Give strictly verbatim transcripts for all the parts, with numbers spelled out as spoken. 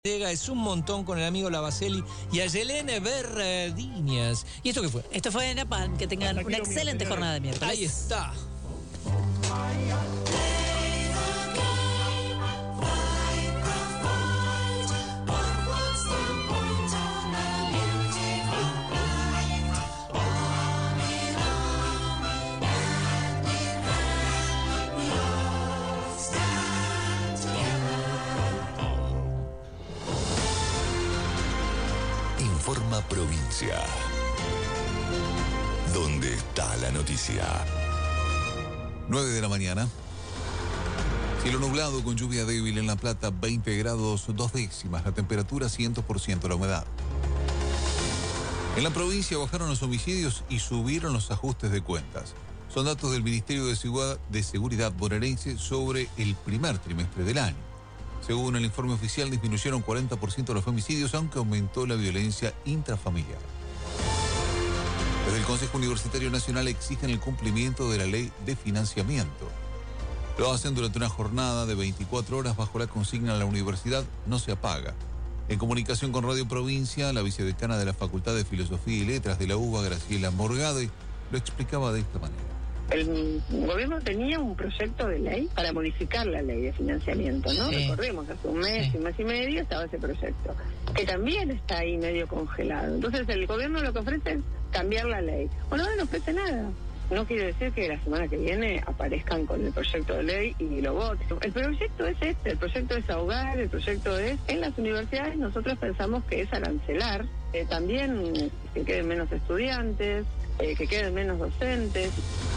Llega, es un montón con el amigo Lavaselli y a Yelene Berdiñas. ¿Y esto qué fue? Esto fue Napalm. Que tengan una excelente jornada de miércoles. Ahí está. Informa Provincia. ¿Dónde está la noticia? nueve de la mañana. Cielo nublado con lluvia débil en La Plata, veinte grados dos décimas. La temperatura cien por ciento, la humedad. En la provincia bajaron los homicidios y subieron los ajustes de cuentas. Son datos del Ministerio de Seguridad, de Seguridad bonaerense sobre el primer trimestre del año. Según el informe oficial, disminuyeron cuarenta por ciento los femicidios, aunque aumentó la violencia intrafamiliar. Desde el Consejo Universitario Nacional exigen el cumplimiento de la ley de financiamiento. Lo hacen durante una jornada de veinticuatro horas bajo la consigna "La universidad no se apaga". En comunicación con Radio Provincia, la vicedecana de la Facultad de Filosofía y Letras de la U B A, Graciela Morgade, lo explicaba de esta manera. El gobierno tenía un proyecto de ley para modificar la ley de financiamiento, ¿no? Sí. Recordemos que hace un mes, sí. un mes y medio estaba ese proyecto, que también está ahí medio congelado. Entonces el gobierno lo que ofrece es cambiar la ley. Bueno, ahora no ofrece nada. No quiere decir que la semana que viene aparezcan con el proyecto de ley y lo voten. El proyecto es este, el proyecto es ahogar, el proyecto es... En las universidades nosotros pensamos que es arancelar, eh, también que queden menos estudiantes, eh, que queden menos docentes.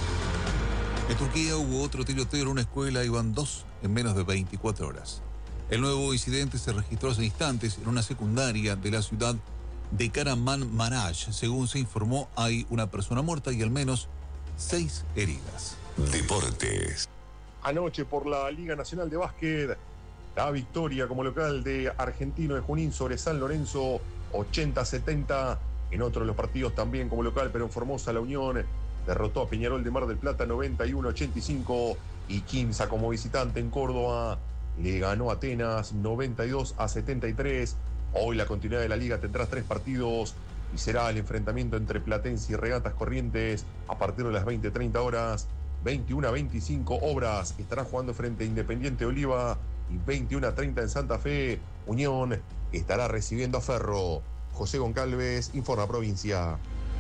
En Turquía hubo otro tiroteo en una escuela, iban dos en menos de veinticuatro horas. El nuevo incidente se registró hace instantes en una secundaria de la ciudad de Kahramanmaraş. Según se informó, hay una persona muerta y al menos seis heridas. Deportes. Anoche por la Liga Nacional de Básquet, la victoria como local de Argentino de Junín sobre San Lorenzo, ochenta a setenta. En otro de los partidos también como local, pero en Formosa, la Unión derrotó a Peñarol de Mar del Plata noventa y uno a ochenta y cinco, y Quimsa como visitante en Córdoba le ganó a Atenas noventa y dos a setenta y tres. Hoy la continuidad de la liga tendrá tres partidos y será el enfrentamiento entre Platense y Regatas Corrientes a partir de las veinte treinta horas. veintiuno a veinticinco Obras estará jugando frente a Independiente Oliva, y veintiuno a treinta en Santa Fe Unión estará recibiendo a Ferro. José Goncalves, Informa Provincia.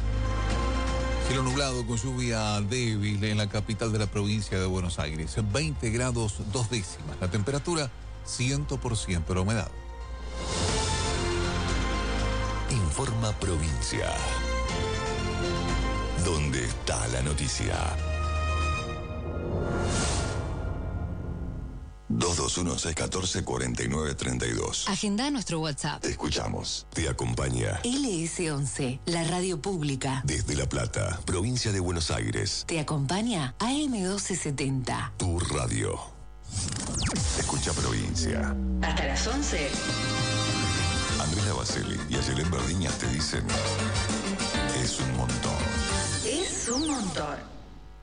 Cielo nublado con lluvia débil en la capital de la provincia de Buenos Aires. veinte grados dos décimas. La temperatura cien por ciento, la humedad. Informa Provincia. ¿Dónde está la noticia? dos dos uno, seis uno cuatro, cuatro nueve tres dos. Agenda nuestro WhatsApp. Te escuchamos. Te acompaña L S once, la radio pública. Desde La Plata, provincia de Buenos Aires. Te acompaña A M doce setenta. Tu radio. Escucha Provincia. Hasta las once. Andrés Lavaselli y Yelene Berdiñas te dicen: es un montón. Es un montón.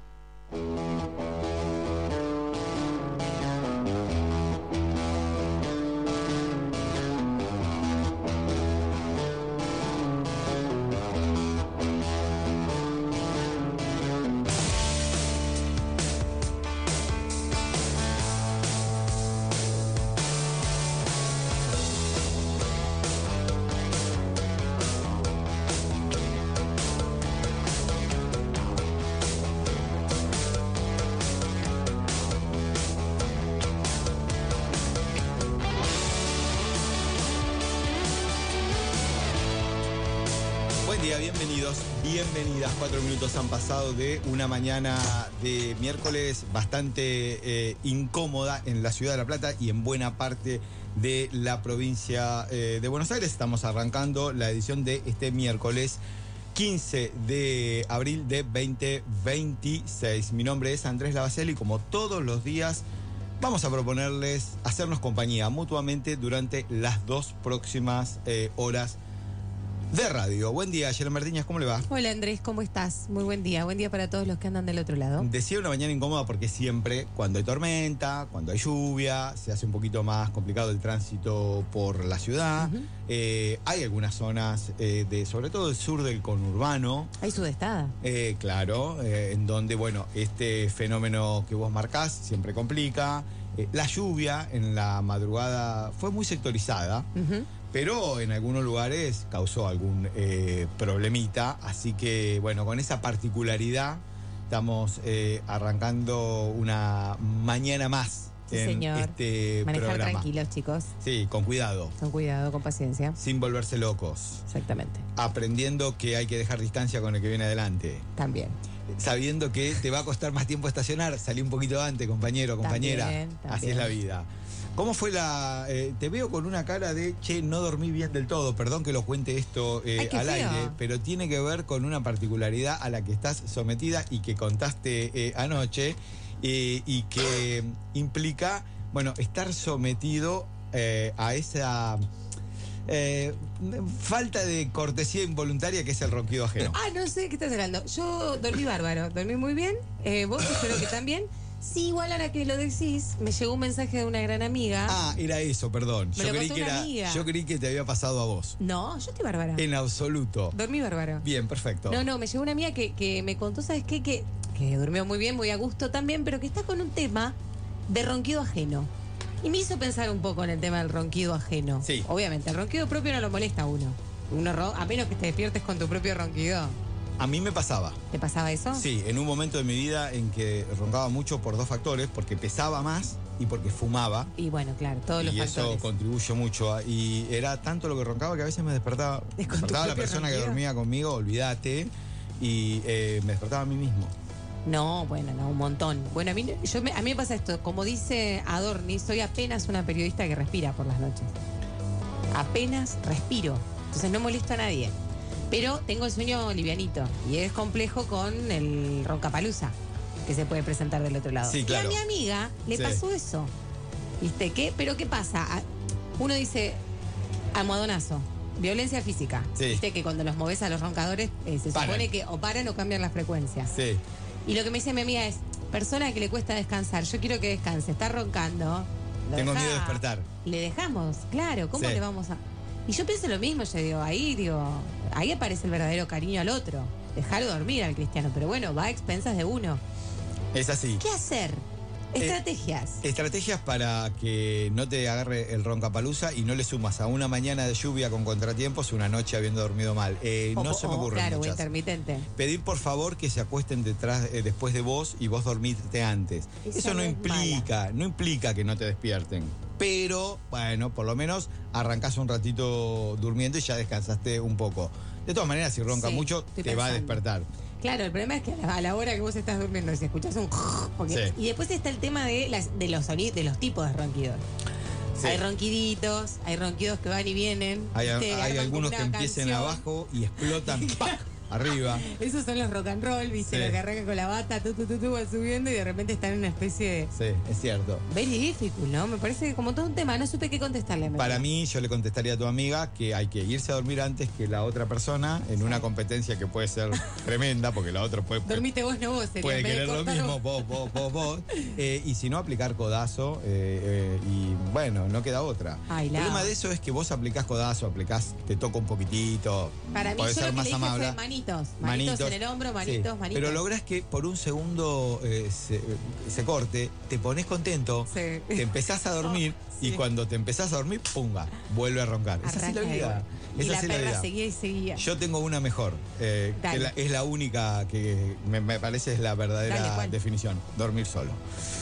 Bienvenidos, bienvenidas. Cuatro minutos han pasado de una mañana de miércoles bastante eh, incómoda en la ciudad de La Plata y en buena parte de la provincia eh, de Buenos Aires. Estamos arrancando la edición de este miércoles quince de abril de veinte veintiséis. Mi nombre es Andrés Lavaselli y como todos los días vamos a proponerles hacernos compañía mutuamente durante las dos próximas eh, horas de radio. Buen día, Yelen Martínez, ¿cómo le va? Hola Andrés, ¿cómo estás? Muy buen día. Buen día para todos los que andan del otro lado. Decía una mañana incómoda porque siempre, cuando hay tormenta, cuando hay lluvia, se hace un poquito más complicado el tránsito por la ciudad. Uh-huh. eh, hay algunas zonas, eh, de, sobre todo el sur del conurbano. Hay sudestada. Eh, claro, eh, en donde, bueno, este fenómeno que vos marcás siempre complica. Eh, la lluvia en la madrugada fue muy sectorizada. Uh-huh. Pero en algunos lugares causó algún eh, problemita, así que bueno, con esa particularidad estamos eh, arrancando una mañana más sí, en señor. este Manejar programa. Tranquilos, chicos. Sí, con cuidado. Con cuidado, con paciencia. Sin volverse locos. Exactamente. Aprendiendo que hay que dejar distancia con el que viene adelante. También. Sabiendo que te va a costar más tiempo estacionar, salí un poquito antes, compañero, compañera. También, también. Así es la vida. ¿Cómo fue la...? Eh, te veo con una cara de, che, no dormí bien del todo. Perdón que lo cuente esto eh, Ay, al feo. aire, pero tiene que ver con una particularidad a la que estás sometida y que contaste eh, anoche eh, y que implica, bueno, estar sometido eh, a esa... Eh, falta de cortesía involuntaria que es el ronquido ajeno. Ah, no sé qué estás hablando. Yo dormí bárbaro, dormí muy bien. Eh, vos espero que también. Sí, igual ahora que lo decís, me llegó un mensaje de una gran amiga. Ah, era eso, perdón. Me Yo lo creí contó que una era, amiga. yo creí que te había pasado a vos. No, yo estoy bárbara. En absoluto. Dormí bárbaro. Bien, perfecto. No, no, me llegó una amiga que, que me contó, ¿sabes qué? Que, que durmió muy bien, muy a gusto también, pero que está con un tema de ronquido ajeno. Y me hizo pensar un poco en el tema del ronquido ajeno. Sí. Obviamente, el ronquido propio no lo molesta a uno. uno ron- a menos que te despiertes con tu propio ronquido. A mí me pasaba. ¿Te pasaba eso? Sí, en un momento de mi vida en que roncaba mucho por dos factores, porque pesaba más y porque fumaba. Y bueno, claro, todos los y factores. eso contribuyó mucho. a- y era tanto lo que roncaba que a veces me despertaba. ¿Es con tu Despertaba la propio persona que ronquido? dormía conmigo, olvídate. Y eh, me despertaba a mí mismo. No, bueno, no, un montón. Bueno, a mí, yo me, a mí me pasa esto. Como dice Adorni, soy apenas una periodista que respira por las noches. Apenas respiro. Entonces no molesto a nadie. Pero tengo el sueño livianito. Y es complejo con el roncapalusa que se puede presentar del otro lado. Sí, claro. Y a mi amiga le Sí. pasó eso. ¿Viste qué? Pero ¿qué pasa? A- Uno dice almohadonazo. Violencia física. Sí. Viste que cuando los moves a los roncadores eh, se Paran. supone que o paran o cambian las frecuencias. Sí. Y lo que me dice mi amiga es, persona que le cuesta descansar, yo quiero que descanse, está roncando. ¿lo Tengo dejá? miedo de despertar. Le dejamos, claro, ¿cómo Sí. le vamos a...? Y yo pienso lo mismo, yo digo, ahí digo, ahí aparece el verdadero cariño al otro. Dejarlo dormir al cristiano, pero bueno, va a expensas de uno. Es así. ¿Qué hacer? Estrategias. Estrategias para que no te agarre el roncapalusa y no le sumas a una mañana de lluvia con contratiempos una noche habiendo dormido mal. Eh, O- no se me o, ocurren Claro, o muchas. intermitente. Pedir por favor que se acuesten detrás, eh, después de vos y vos dormirte antes. Esa Eso no no es implica, no implica que no te despierten. Pero, bueno, por lo menos arrancás un ratito durmiendo y ya descansaste un poco. De todas maneras, si ronca Sí, mucho, estoy te va a pensando. despertar. Claro, el problema es que a la, a la hora que vos estás durmiendo, si escuchás un... porque- Sí. Y después está el tema de, las, de, los sonidos, de los tipos de ronquidos. Sí. Hay ronquiditos, hay ronquidos que van y vienen. Hay, ¿viste? hay Arman algunos como que una empiecen canción. abajo y explotan ¡pac! Arriba. Esos son los rock and roll, ¿viste? Sí. Los que arrancan con la bata, tú, tú, tú, tú, van subiendo y de repente están en una especie de... Sí, es cierto. Very difficult, ¿no? Me parece como todo un tema, no supe qué contestarle. me Para parece. mí, yo le contestaría a tu amiga que hay que irse a dormir antes que la otra persona en una competencia que puede ser tremenda, porque la otra puede, Dormite vos, no vos, sería. puede en vez de querer lo cortar mismo, vos. vos, vos, vos, vos. Eh, y si no, aplicar codazo eh, eh, y bueno, no queda otra. Ay, El la- problema de eso es que vos aplicás codazo, aplicás, te toco un poquitito, Para mí, podés yo ser lo que más le dije amable. fue manitos, manitos. En el hombro, manitos, Sí, manitos. pero lográs que por un segundo eh, se, se corte, te pones contento, Sí. te empezás a dormir Sí. y cuando te empezás a dormir, ¡punga! Vuelve a roncar. Es así Arranca la de vida. vuelta. Es Y la así la perra vida. seguía y seguía. Yo tengo una mejor, eh, que Dale. la- es la única que me, me parece es la verdadera Dale, ¿cuál? definición. Dormir solo.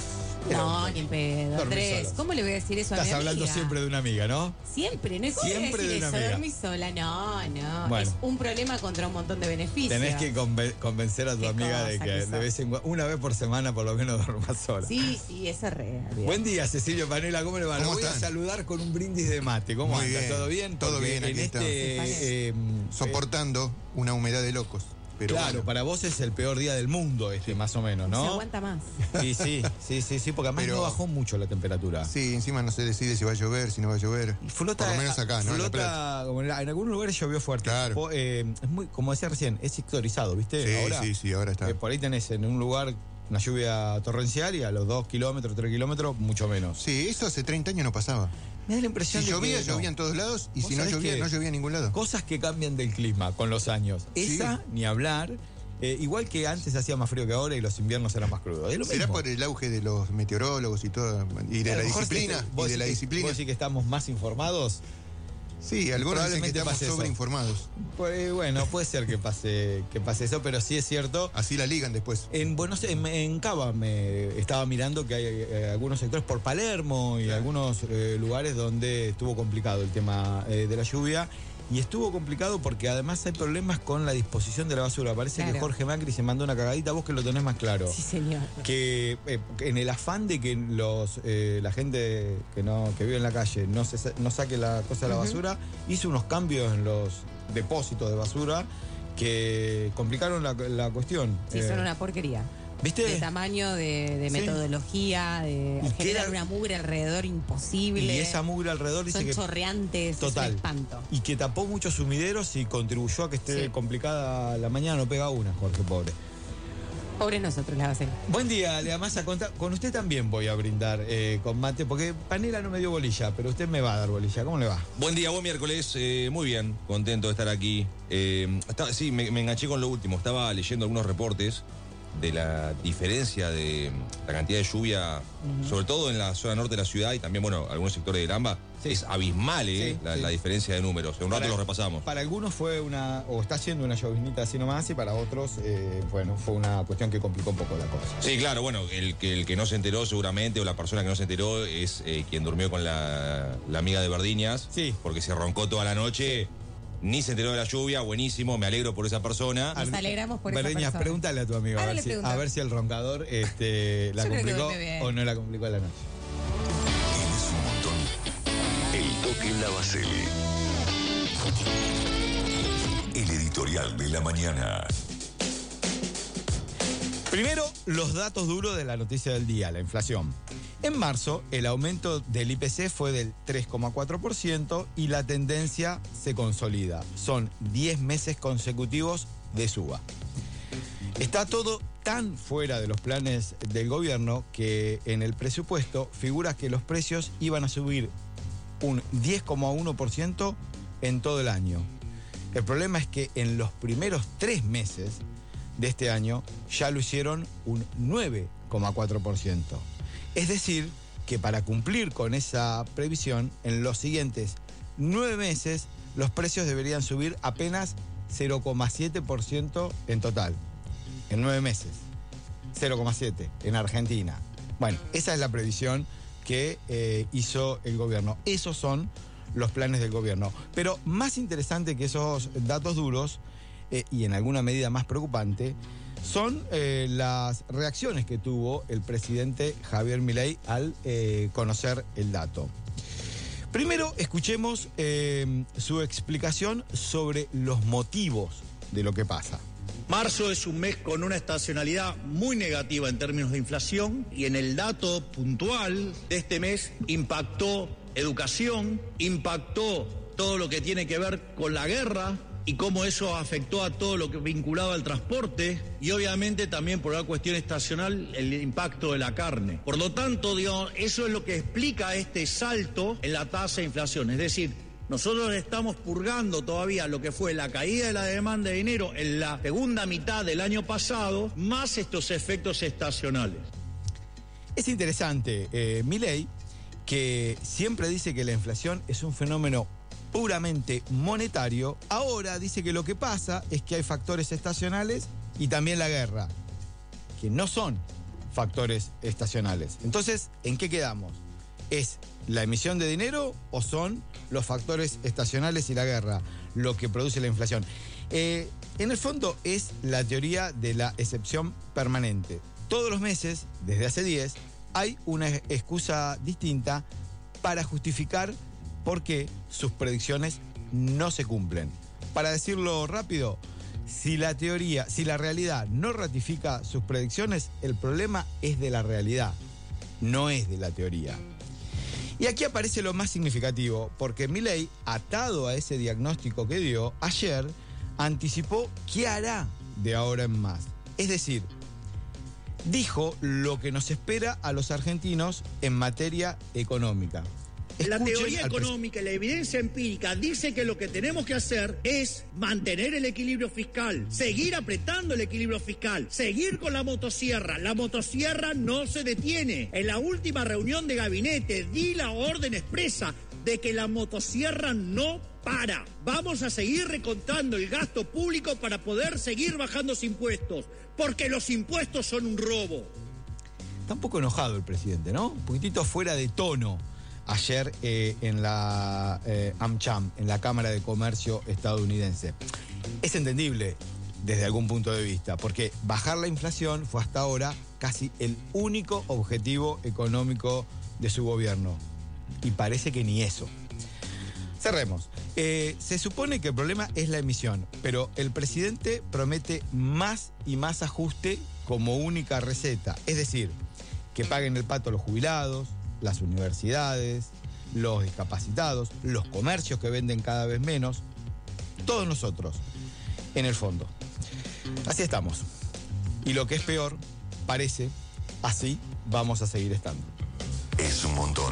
Era No, un- ni en pedo, Dormir Andrés. solo. ¿Cómo le voy a decir eso a mi Estás amiga? hablando siempre de una amiga, ¿no? Siempre, ¿no? ¿Cómo le voy a Siempre decir de una eso? amiga. Dormir sola, no, no. Bueno. Es un problema contra un montón de beneficios. Tenés que conven- convencer a tu Qué amiga de cosa que que de sos. vez en cuando, una vez por semana por lo menos duermas sola. Sí, sí, eso es real. Buen día, Cecilio Panela, ¿cómo le va? Lo ¿Cómo voy a están? saludar con un brindis de mate. ¿Cómo Muy anda? bien. ¿Todo bien? Todo Porque bien, aquí en este, estamos. eh, Soportando una humedad de locos. pero claro, bueno. para vos es el peor día del mundo este, más o menos, ¿no? Se aguanta más. Sí, sí, sí, sí, sí, porque además Pero- no bajó mucho la temperatura. Sí, encima no se decide si va a llover, si no va a llover. Flota, Por lo menos acá, ¿no? En La Plata. Flota, como en, la- en algunos lugares llovió fuerte. Claro. Po- eh, es muy, como decía recién, es sectorizado, ¿viste? Sí, ahora, sí, sí, ahora está. eh, por ahí tenés en un lugar una lluvia torrencial y a los dos kilómetros, tres kilómetros, mucho menos. Sí, eso hace treinta años no pasaba. Me da la impresión Si de llovía, que no. llovía en todos lados, y ¿Vos si no sabés llovía, que no llovía en ningún lado. Cosas que cambian del clima con los años. Sí. Esa, ni hablar. Eh, igual que antes hacía más frío que ahora y los inviernos eran más crudos. Es lo ¿Será mismo. por el auge de los meteorólogos y todo, y de A la lo mejor disciplina? sí, vos Y de la decís que- disciplina. Vos decís que estamos más informados. Sí, algunos dicen que Probablemente estamos pase eso. sobreinformados. Pues bueno, puede ser que pase, que pase eso, pero sí es cierto. Así la ligan después. En Buenos en, en Cava me estaba mirando que hay eh, algunos sectores por Palermo y algunos eh, lugares donde estuvo complicado el tema eh, de la lluvia. Y estuvo complicado porque además hay problemas con la disposición de la basura. Parece Claro. que Jorge Macri se mandó una cagadita, vos que lo tenés más claro. Sí, señor. Que eh, en el afán de que los eh, la gente que no que vive en la calle no se sa- no saque la cosa de la Ujú. basura, hizo unos cambios en los depósitos de basura que complicaron la, la cuestión. Sí, Eh, son una porquería. ¿Viste? De tamaño, de, de Sí. metodología, de Y generar queda- una mugre alrededor imposible. Y esa mugre alrededor dice Son que chorreantes, Total. es un espanto. y que tapó muchos sumideros y contribuyó a que esté Sí. complicada la mañana, no pega una, Jorge, pobre. Pobres nosotros, la base. Buen día, Lea Massa. Conta- Con usted también voy a brindar eh, con mate, porque Panela no me dio bolilla, pero usted me va a dar bolilla. ¿Cómo le va? Buen día, buen miércoles. Eh, muy bien, contento de estar aquí. Eh, estaba- sí, me, me enganché con lo último. Estaba leyendo algunos reportes de la diferencia de la cantidad de lluvia, sobre todo en la zona norte de la ciudad y también, bueno, algunos sectores del AMBA. Sí. Es abismal, ¿eh? Sí, la, sí. la diferencia de números. En un rato Para- los repasamos. Para algunos fue una, o está siendo una llovinita así nomás, y para otros, eh, bueno, fue una cuestión que complicó un poco la cosa. Sí, claro, bueno, el que, el que no se enteró seguramente, o la persona que no se enteró, es eh, quien durmió con la, la amiga de Verdiñas. Sí. Porque se roncó toda la noche. Ni se enteró de la lluvia, buenísimo, me alegro por esa persona. Nos alegramos por esa Verdeñas, persona. pregúntale a tu amigo a Ahora ver, le si, pregunto. a ver si el roncador este, la Yo creo que complicó duerme bien. o no la complicó a la noche. Tienes un montón. El toque en la Baceli. El editorial de la mañana. Primero, los datos duros de la noticia del día, la inflación. En marzo, el aumento del I P C fue del tres coma cuatro por ciento y la tendencia se consolida. Son diez meses consecutivos de suba. Está todo tan fuera de los planes del gobierno que en el presupuesto figura que los precios iban a subir un diez coma uno por ciento en todo el año. El problema es que en los primeros tres meses de este año ya lo hicieron un nueve coma cuatro por ciento. Es decir, que para cumplir con esa previsión, en los siguientes nueve meses los precios deberían subir apenas cero coma siete por ciento en total. En nueve meses. cero coma siete en Argentina. Bueno, esa es la previsión que eh, hizo el gobierno. Esos son los planes del gobierno. Pero más interesante que esos datos duros, eh, y en alguna medida más preocupante, son eh, las reacciones que tuvo el presidente Javier Milei al eh, conocer el dato. Primero, escuchemos eh, su explicación sobre los motivos de lo que pasa. Marzo es un mes con una estacionalidad muy negativa en términos de inflación y en el dato puntual de este mes impactó educación, impactó todo lo que tiene que ver con la guerra y cómo eso afectó a todo lo que vinculado al transporte y obviamente también por una cuestión estacional el impacto de la carne. Por lo tanto, digamos, eso es lo que explica este salto en la tasa de inflación, es decir, nosotros estamos purgando todavía lo que fue la caída de la demanda de dinero en la segunda mitad del año pasado, más estos efectos estacionales. Es interesante, eh, Milei, que siempre dice que la inflación es un fenómeno puramente monetario, ahora dice que lo que pasa es que hay factores estacionales y también la guerra, que no son factores estacionales. Entonces, ¿en qué quedamos? ¿Es la emisión de dinero o son los factores estacionales y la guerra lo que produce la inflación? Eh, en el fondo es la teoría de la excepción permanente. Todos los meses, desde hace diez, hay una excusa distinta para justificar por qué sus predicciones no se cumplen. Para decirlo rápido, si la teoría, si la realidad no ratifica sus predicciones, el problema es de la realidad, no es de la teoría. Y aquí aparece lo más significativo, porque Milei, atado a ese diagnóstico que dio, ayer anticipó qué hará de ahora en más. Es decir, dijo lo que nos espera a los argentinos en materia económica. La Escuchen teoría al económica y la evidencia empírica dice que lo que tenemos que hacer es mantener el equilibrio fiscal, seguir apretando el equilibrio fiscal, seguir con la motosierra. La motosierra no se detiene. En la última reunión de gabinete di la orden expresa de que la motosierra no para. Vamos a seguir recontando el gasto público para poder seguir bajando los impuestos, porque los impuestos son un robo. Está un poco enojado el presidente, ¿no? Un poquitito fuera de tono. Ayer eh, en la eh, AmCham, en la Cámara de Comercio estadounidense. Es entendible desde algún punto de vista, porque bajar la inflación fue hasta ahora casi el único objetivo económico de su gobierno. Y parece que ni eso. Cerremos. Eh, se supone que el problema es la emisión, pero el presidente promete más y más ajuste como única receta. Es decir, que paguen el pato los jubilados, las universidades, los discapacitados, los comercios que venden cada vez menos, todos nosotros, en el fondo. Así estamos. Y lo que es peor, parece, así vamos a seguir estando. Es un montón.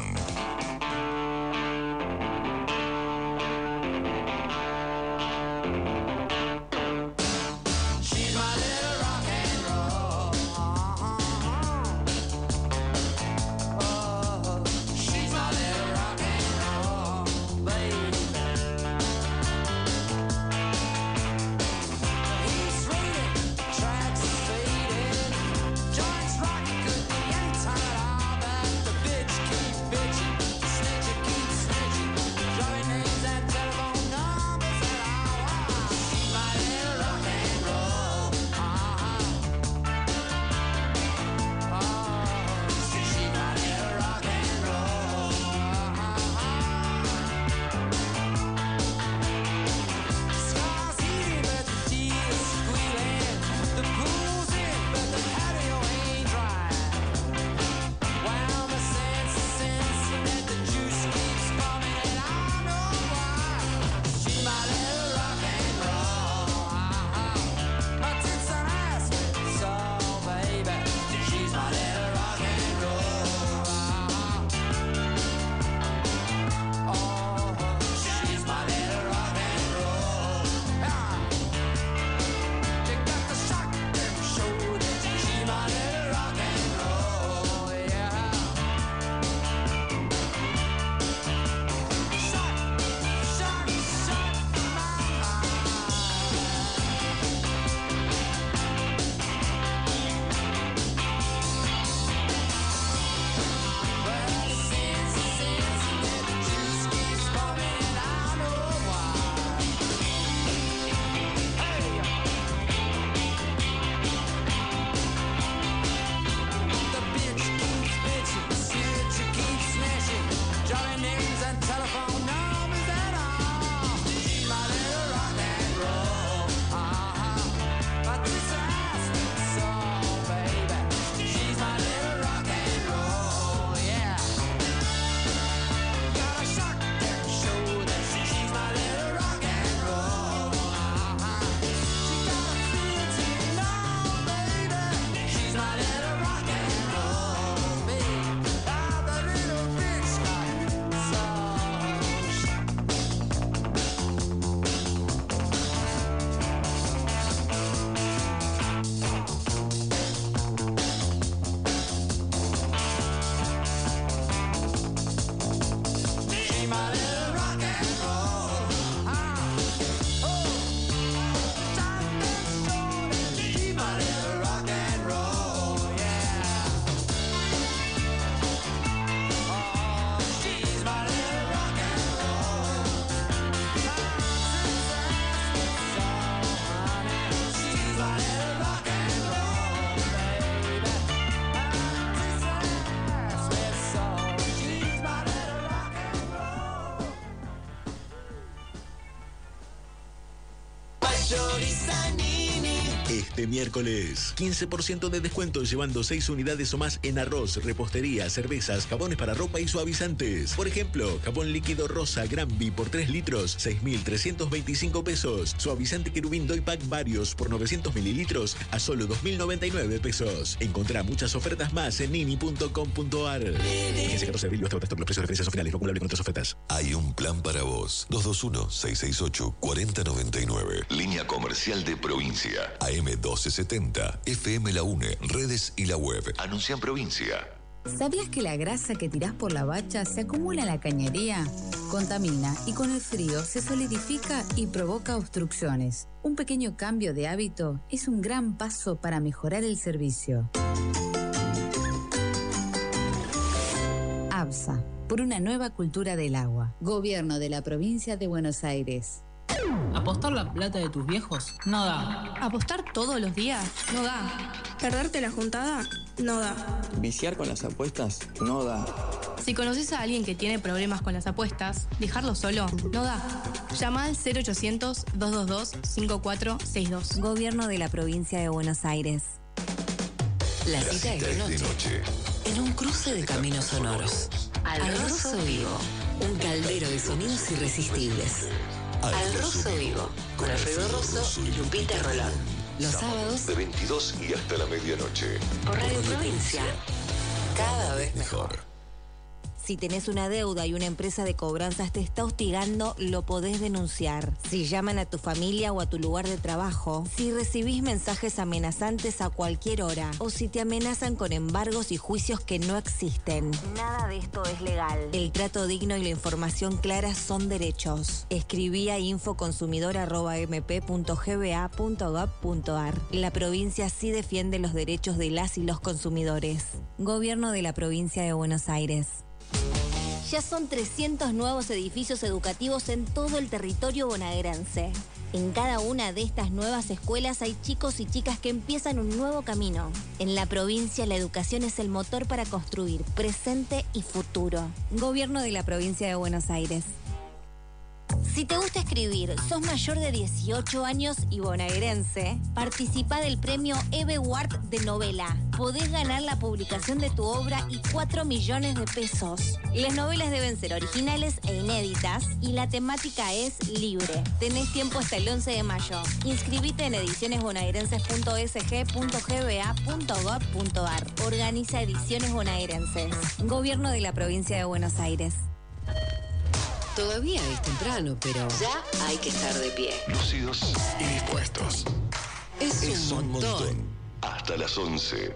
Mayoría este miércoles. quince por ciento de descuento llevando seis unidades o más en arroz, repostería, cervezas, jabones para ropa y suavizantes. Por ejemplo, jabón líquido rosa Granby por tres litros, seis mil trescientos veinticinco pesos. Suavizante Querubín Doypack varios por novecientos mililitros a solo dos mil noventa y nueve pesos. Encontrá muchas ofertas más en nini punto com punto ar. Fíjense catorce de abril, hasta los precios de referencias son finales, no acumulable con otras ofertas. Hay un plan para vos. dos dos uno, seis seis ocho, cuatro cero nueve nueve. Línea comercial de provincia. A M doce setenta. F M La UNE. Redes y la web. Anuncia en provincia. ¿Sabías que la grasa que tirás por la bacha se acumula en la cañería? Contamina y con el frío se solidifica y provoca obstrucciones. Un pequeño cambio de hábito es un gran paso para mejorar el servicio. ABSA, por una nueva cultura del agua. Gobierno de la Provincia de Buenos Aires. ¿Apostar la plata de tus viejos? No da. ¿Apostar todos los días? No da. ¿Perderte la juntada? No da. ¿Viciar con las apuestas? No da. Si conoces a alguien que tiene problemas con las apuestas, dejarlo solo no da. Llama al cero ochocientos, dos dos dos, cinco cuatro seis dos. Gobierno de la Provincia de Buenos Aires. La cita es de noche. En un cruce de caminos sonoros. Al Rosso Vivo. Un caldero de sonidos irresistibles. Al Rosso Vivo. Con Alfredo Rosso y Lupita Rolón. Los sábados de veintidós y hasta la medianoche. Por Radio Provincia. Cada vez mejor. Si tenés una deuda y una empresa de cobranzas te está hostigando, lo podés denunciar. Si llaman a tu familia o a tu lugar de trabajo, si recibís mensajes amenazantes a cualquier hora, o si te amenazan con embargos y juicios que no existen. Nada de esto es legal. El trato digno y la información clara son derechos. Escribí a infoconsumidor arroba m p punto g b a punto gob punto ar. La provincia sí defiende los derechos de las y los consumidores. Gobierno de la Provincia de Buenos Aires. Ya son trescientos nuevos edificios educativos en todo el territorio bonaerense. En cada una de estas nuevas escuelas hay chicos y chicas que empiezan un nuevo camino. En la provincia la educación es el motor para construir presente y futuro. Gobierno de la Provincia de Buenos Aires. Si te gusta escribir, sos mayor de dieciocho años y bonaerense, participa del premio Eve Ward de novela. Podés ganar la publicación de tu obra y cuatro millones de pesos. Las novelas deben ser originales e inéditas y la temática es libre. Tenés tiempo hasta el once de mayo. Inscribite en ediciones bonaerenses punto s g punto g b a punto gob punto ar. Organiza Ediciones Bonaerenses. Gobierno de la Provincia de Buenos Aires. Todavía es temprano, pero ya hay que estar de pie. Lúcidos y dispuestos. Es, es un, un montón. montón. Hasta las once.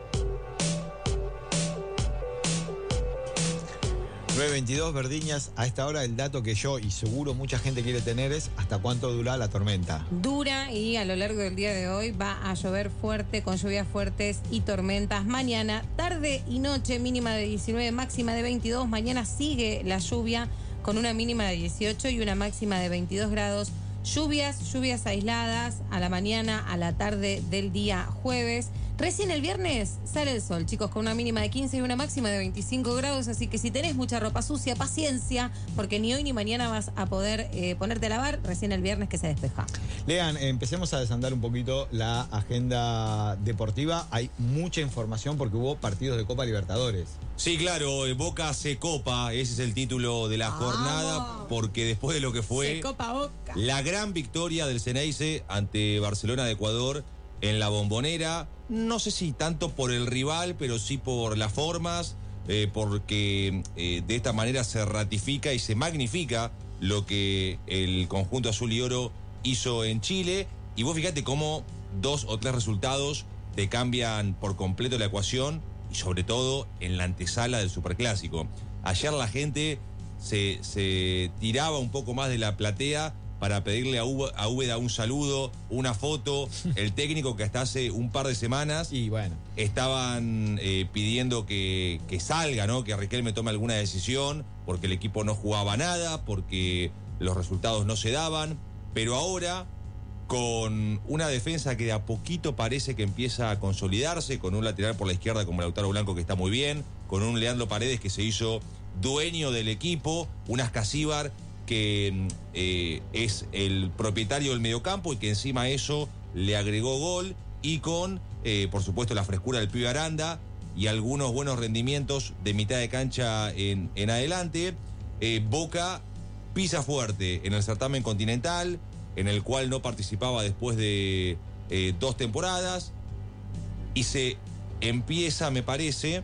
nueve veintidós, Verdiñas. A esta hora el dato que yo y seguro mucha gente quiere tener es hasta cuánto dura la tormenta. Dura y a lo largo del día de hoy va a llover fuerte, con lluvias fuertes y tormentas. Mañana, tarde y noche, mínima de diecinueve, máxima de veintidós. Mañana sigue la lluvia con una mínima de dieciocho y una máxima de veintidós grados. Lluvias, lluvias aisladas a la mañana, a la tarde del día jueves. Recién el viernes sale el sol, chicos, con una mínima de quince y una máxima de veinticinco grados, así que si tenés mucha ropa sucia, paciencia, porque ni hoy ni mañana vas a poder eh, ponerte a lavar, recién el viernes que se despeja. Lean, empecemos a desandar un poquito la agenda deportiva. Hay mucha información porque hubo partidos de Copa Libertadores. Sí, claro, Boca se copa, ese es el título de la jornada, ¡Vamos! Porque después de lo que fue Se copa Boca. la gran victoria del Ceneice ante Barcelona de Ecuador en la Bombonera, no sé si tanto por el rival, pero sí por las formas, eh, porque eh, de esta manera se ratifica y se magnifica lo que el conjunto azul y oro hizo en Chile. Y vos fíjate cómo dos o tres resultados te cambian por completo la ecuación, y sobre todo en la antesala del Superclásico. Ayer la gente se, se tiraba un poco más de la platea para pedirle a, Ú- a Úbeda un saludo, una foto. El técnico que hasta hace un par de semanas y bueno, estaban eh, pidiendo que, que salga, ¿no? Que Riquelme tome alguna decisión, porque el equipo no jugaba nada, porque los resultados no se daban. Pero ahora, con una defensa que de a poquito parece que empieza a consolidarse, con un lateral por la izquierda como Lautaro Blanco que está muy bien, con un Leandro Paredes que se hizo dueño del equipo, un Ascasíbar que eh, es el propietario del mediocampo y que encima a eso le agregó gol, y con, eh, por supuesto, la frescura del pibe Aranda y algunos buenos rendimientos de mitad de cancha en, en adelante, eh, Boca pisa fuerte en el certamen continental, en el cual no participaba después de eh, dos temporadas, y se empieza, me parece,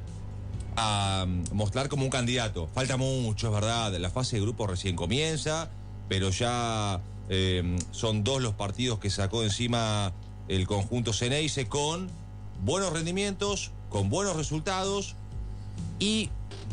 a mostrar como un candidato. Falta mucho, es verdad, la fase de grupo recién comienza, pero ya eh, son dos los partidos que sacó encima el conjunto Ceneice con buenos rendimientos, con buenos resultados y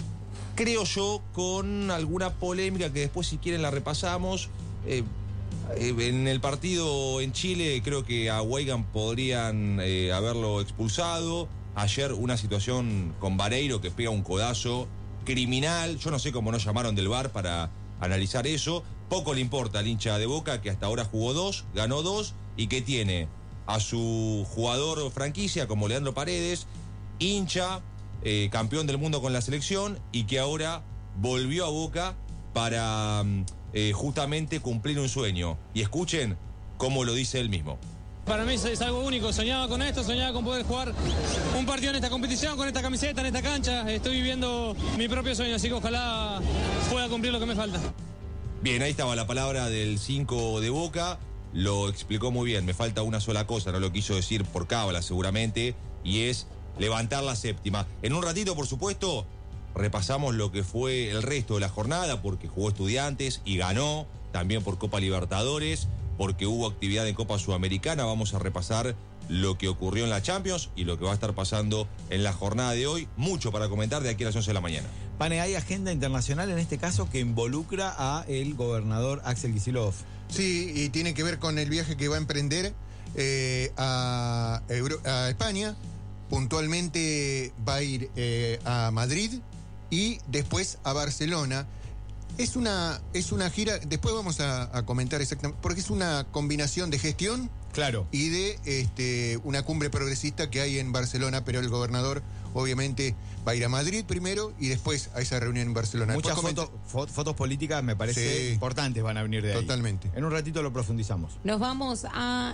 creo yo con alguna polémica que después si quieren la repasamos. Eh, eh, en el partido en Chile creo que a Weigand podrían eh, haberlo expulsado. Ayer una situación con Vareiro que pega un codazo criminal. Yo no sé cómo no llamaron del V A R para analizar eso. Poco le importa al hincha de Boca que hasta ahora jugó dos, ganó dos y que tiene a su jugador franquicia como Leandro Paredes, hincha, eh, campeón del mundo con la selección y que ahora volvió a Boca para eh, justamente cumplir un sueño. Y escuchen cómo lo dice él mismo. Para mí es algo único, soñaba con esto, soñaba con poder jugar un partido en esta competición, con esta camiseta, en esta cancha. Estoy viviendo mi propio sueño, así que ojalá pueda cumplir lo que me falta. Bien, ahí estaba la palabra del cinco de Boca, lo explicó muy bien. Me falta una sola cosa, no lo quiso decir por cábala seguramente, y es levantar la séptima. En un ratito, por supuesto, repasamos lo que fue el resto de la jornada, porque jugó Estudiantes y ganó, también por Copa Libertadores, porque hubo actividad en Copa Sudamericana. Vamos a repasar lo que ocurrió en la Champions y lo que va a estar pasando en la jornada de hoy. Mucho para comentar de aquí a las once de la mañana. Pane, hay agenda internacional en este caso que involucra a el gobernador Axel Kicillof. Sí, y tiene que ver con el viaje que va a emprender eh, a, Euro- a España. Puntualmente va a ir eh, a Madrid y después a Barcelona. Es una, es una gira, después vamos a, a comentar exactamente, porque es una combinación de gestión, claro, y de este, una cumbre progresista que hay en Barcelona, pero el gobernador obviamente va a ir a Madrid primero y después a esa reunión en Barcelona. Muchas Después foto, fo- fotos políticas me parece Sí. importantes van a venir de ahí. Totalmente. En un ratito lo profundizamos. Nos vamos a,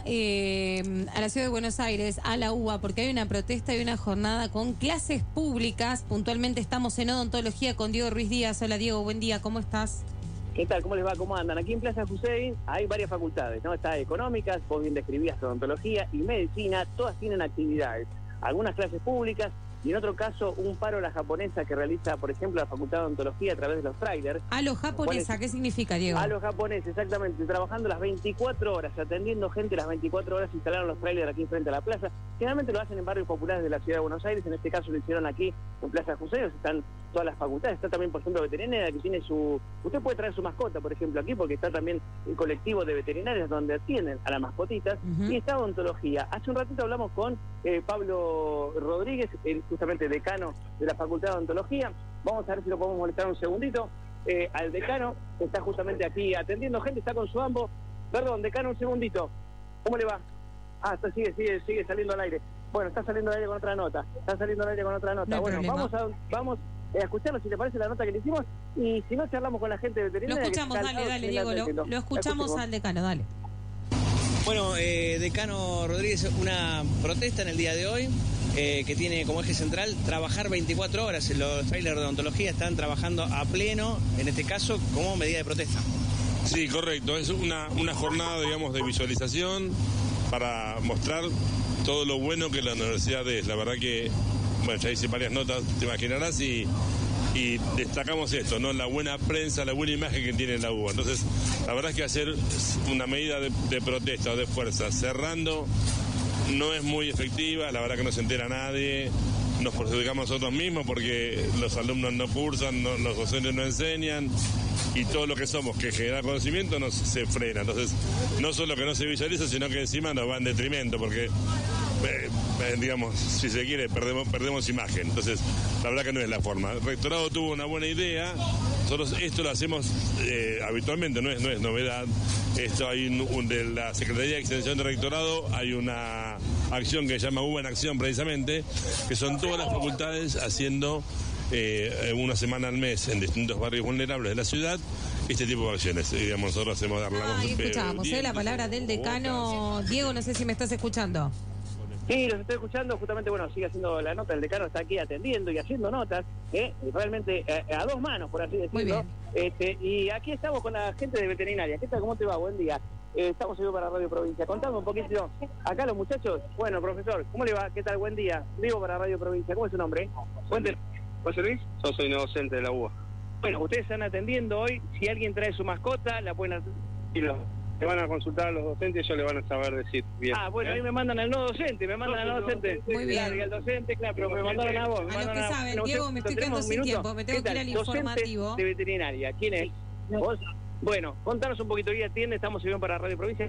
eh, a la ciudad de Buenos Aires, a la U B A, porque hay una protesta y una jornada con clases públicas. Puntualmente estamos en odontología con Diego Ruiz Díaz. Hola Diego, buen día, ¿cómo estás? ¿Qué tal? ¿Cómo les va? ¿Cómo andan? Aquí en Plaza Hussein hay varias facultades, ¿no? Está económicas, vos bien describías odontología y medicina, todas tienen actividades. Algunas clases públicas y en otro caso un paro a la japonesa que realiza, por ejemplo, la Facultad de Odontología a través de los trailers. A lo japonesa, ¿qué significa, Diego? A los japoneses, exactamente, trabajando las veinticuatro horas, atendiendo gente las veinticuatro horas, instalaron los trailers aquí frente a la plaza. Generalmente lo hacen en barrios populares de la ciudad de Buenos Aires, en este caso lo hicieron aquí en Plaza Hussein, están todas las facultades, está también, por ejemplo, veterinaria que tiene su... Usted puede traer su mascota, por ejemplo, aquí, porque está también el colectivo de veterinarios donde atienden a las mascotitas, uh-huh. y está odontología. Hace un ratito hablamos con eh, Pablo Rodríguez, el justamente decano de la Facultad de Odontología. Vamos a ver si lo podemos molestar un segundito. Eh, al decano, que está justamente aquí atendiendo gente, está con su ambo. Perdón, decano, un segundito. ¿Cómo le va? Ah, está, sigue, sigue, sigue saliendo al aire. Bueno, está saliendo al aire con otra nota. Está saliendo al aire con otra nota. No hay bueno, problema. vamos a vamos a escucharlo si le parece la nota que le hicimos y si no charlamos con la gente Lo veterinaria. escuchamos, que dale, dale, Diego, lo, lo escuchamos al decano, dale. Bueno, eh, decano Rodríguez, una protesta en el día de hoy eh, que tiene como eje central trabajar veinticuatro horas. Los trailers de odontología están trabajando a pleno, en este caso, como medida de protesta. Sí, correcto. Es una, una jornada, digamos, de visualización para mostrar todo lo bueno que la universidad es. La verdad que, bueno, ya hice varias notas, te imaginarás, y... y destacamos esto, ¿no? La buena prensa, la buena imagen que tiene la U B A. Entonces, la verdad es que hacer una medida de, de protesta o de fuerza cerrando no es muy efectiva, la verdad que no se entera nadie, nos perjudicamos nosotros mismos porque los alumnos no cursan, no, los docentes no enseñan y todo lo que somos, que genera conocimiento, nos, se frena. Entonces, no solo que no se visualiza, sino que encima nos va en detrimento porque... Eh, eh, digamos, si se quiere, perdemos, perdemos imagen. Entonces, la verdad que no es la forma. El rectorado tuvo una buena idea. Nosotros esto lo hacemos eh, habitualmente, no es, no es novedad. Esto hay un, un, de la Secretaría de Extensión de Rectorado, hay una acción que se llama U B A en Acción, precisamente, que son todas las facultades haciendo eh, una semana al mes en distintos barrios vulnerables de la ciudad este tipo de acciones. Y, digamos, nosotros hacemos dar la voz. Ahí escuchábamos, eh, la palabra del decano. Diego, no sé si me estás escuchando. Sí, los estoy escuchando, justamente, bueno, sigue haciendo la nota, el decano está aquí atendiendo y haciendo notas, ¿eh? realmente eh, a dos manos, por así decirlo. Muy bien. Este, y aquí estamos con la gente de veterinaria. ¿Qué tal? ¿Cómo te va? Buen día. Eh, estamos aquí para Radio Provincia. Contame un poquito, acá los muchachos, bueno, profesor, ¿cómo le va? ¿Qué tal? Buen día. Vivo para Radio Provincia. ¿Cómo es su nombre? Cuéntenos. ¿José Luis? Yo soy no docente de la U A. Bueno, ustedes están atendiendo hoy, si alguien trae su mascota, la pueden hacer. Y los, le van a consultar a los docentes y ellos le van a saber decir bien. Ah, bueno, ¿eh? ahí me mandan al no docente, me mandan al no docente. Muy bien. Claro, y al docente, claro, pero me mandaron a vos. Me A los mandaron que saben, no, Diego, me estoy ¿tenemos quedando un sin minuto? tiempo, me tengo ¿Qué que ir tal? al Docente informativo. de veterinaria, ¿quién es? ¿Vos? Bueno, contanos un poquito, ¿qué atiende? Estamos sirviendo para Radio Provincia,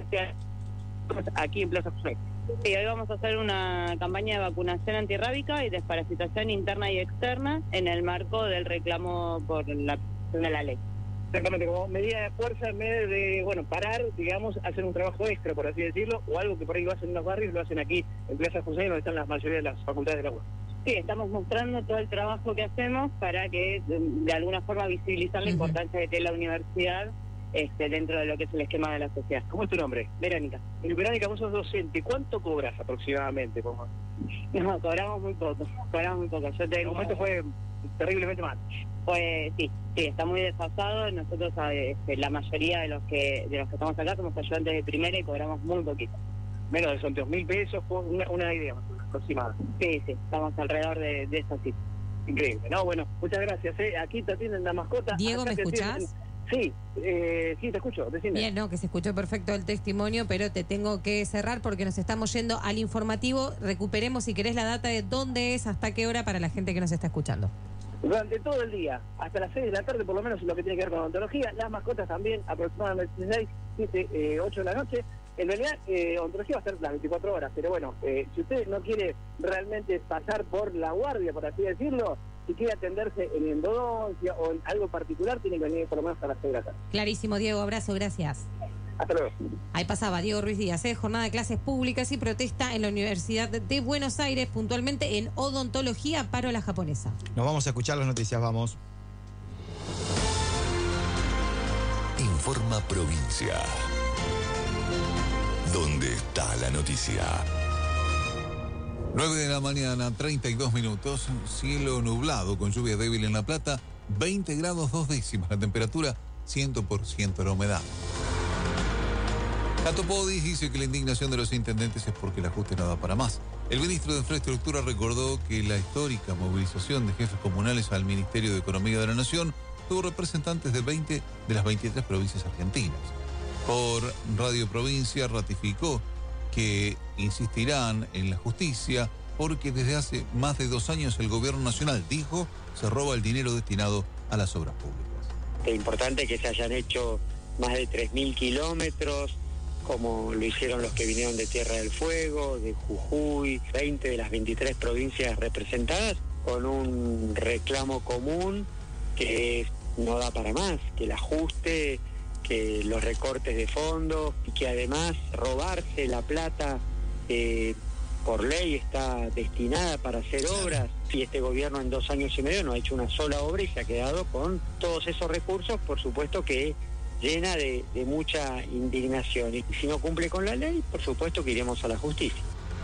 aquí en Plaza José. Sí, hoy vamos a hacer una campaña de vacunación antirrábica y desparasitación interna y externa en el marco del reclamo por la de la ley. Exactamente, como medida de fuerza en vez de, bueno, parar, digamos, hacer un trabajo extra, por así decirlo, o algo que por ahí lo hacen en los barrios, lo hacen aquí en Plaza José, donde están la mayoría de las facultades de la U A. Sí, estamos mostrando todo el trabajo que hacemos para que de, de alguna forma visibilizar la importancia que tiene la universidad este, dentro de lo que es el esquema de la sociedad. ¿Cómo es tu nombre? Verónica. Y Verónica, vos sos docente, ¿cuánto cobras aproximadamente? Por... No, cobramos muy poco, cobramos muy poco. Yo te el momento fue terriblemente mal. Pues sí, sí, está muy desfasado. Nosotros, este, la mayoría de los que de los que estamos acá somos ayudantes de primera y cobramos muy poquito. Menos de son dos mil pesos, una, una idea aproximada. Sí, sí, estamos alrededor de, de eso, sí. Increíble. No, bueno, muchas gracias. ¿eh? Aquí te atienden la mascota. Diego, Acá ¿me te escuchás? atienden... Sí, eh, sí, te escucho, decime. Bien, no, que se escuchó perfecto el testimonio, pero te tengo que cerrar porque nos estamos yendo al informativo. Recuperemos, si querés, la data de dónde es, hasta qué hora para la gente que nos está escuchando. Durante todo el día, hasta las seis de la tarde, por lo menos lo que tiene que ver con odontología. Las mascotas también, aproximadamente seis, siete, ocho de la noche. En realidad, eh, odontología va a ser las veinticuatro horas, pero bueno, eh, si usted no quiere realmente pasar por la guardia, por así decirlo, si quiere atenderse en endodoncia o en algo particular, tiene que venir por lo menos a las seis de la tarde. Clarísimo, Diego, abrazo, gracias. Hasta luego. Ahí pasaba Diego Ruiz Díaz, ¿eh? Jornada de clases públicas y protesta en la Universidad de Buenos Aires, puntualmente en odontología, paro a la japonesa. Nos vamos a escuchar las noticias, vamos. Informa Provincia. ¿Dónde está la noticia? nueve de la mañana, treinta y dos minutos, cielo nublado con lluvia débil en La Plata, veinte grados dos décimas, la temperatura cien por ciento la humedad. Tato Podis dice que la indignación de los intendentes es porque el ajuste no da para más. El ministro de Infraestructura recordó que la histórica movilización de jefes comunales al Ministerio de Economía de la Nación tuvo representantes de veinte de las veintitrés provincias argentinas. Por Radio Provincia ratificó que insistirán en la justicia porque desde hace más de dos años el gobierno nacional, dijo, se roba el dinero destinado a las obras públicas. Es importante que se hayan hecho más de tres mil kilómetros, como lo hicieron los que vinieron de Tierra del Fuego, de Jujuy, veinte de las veintitrés provincias representadas, con un reclamo común que no da para más, que el ajuste, que los recortes de fondos y que además robarse la plata eh, por ley está destinada para hacer obras. Si este gobierno en dos años y medio no ha hecho una sola obra y se ha quedado con todos esos recursos, por supuesto que llena de, de mucha indignación. Y si no cumple con la ley, por supuesto que iremos a la justicia.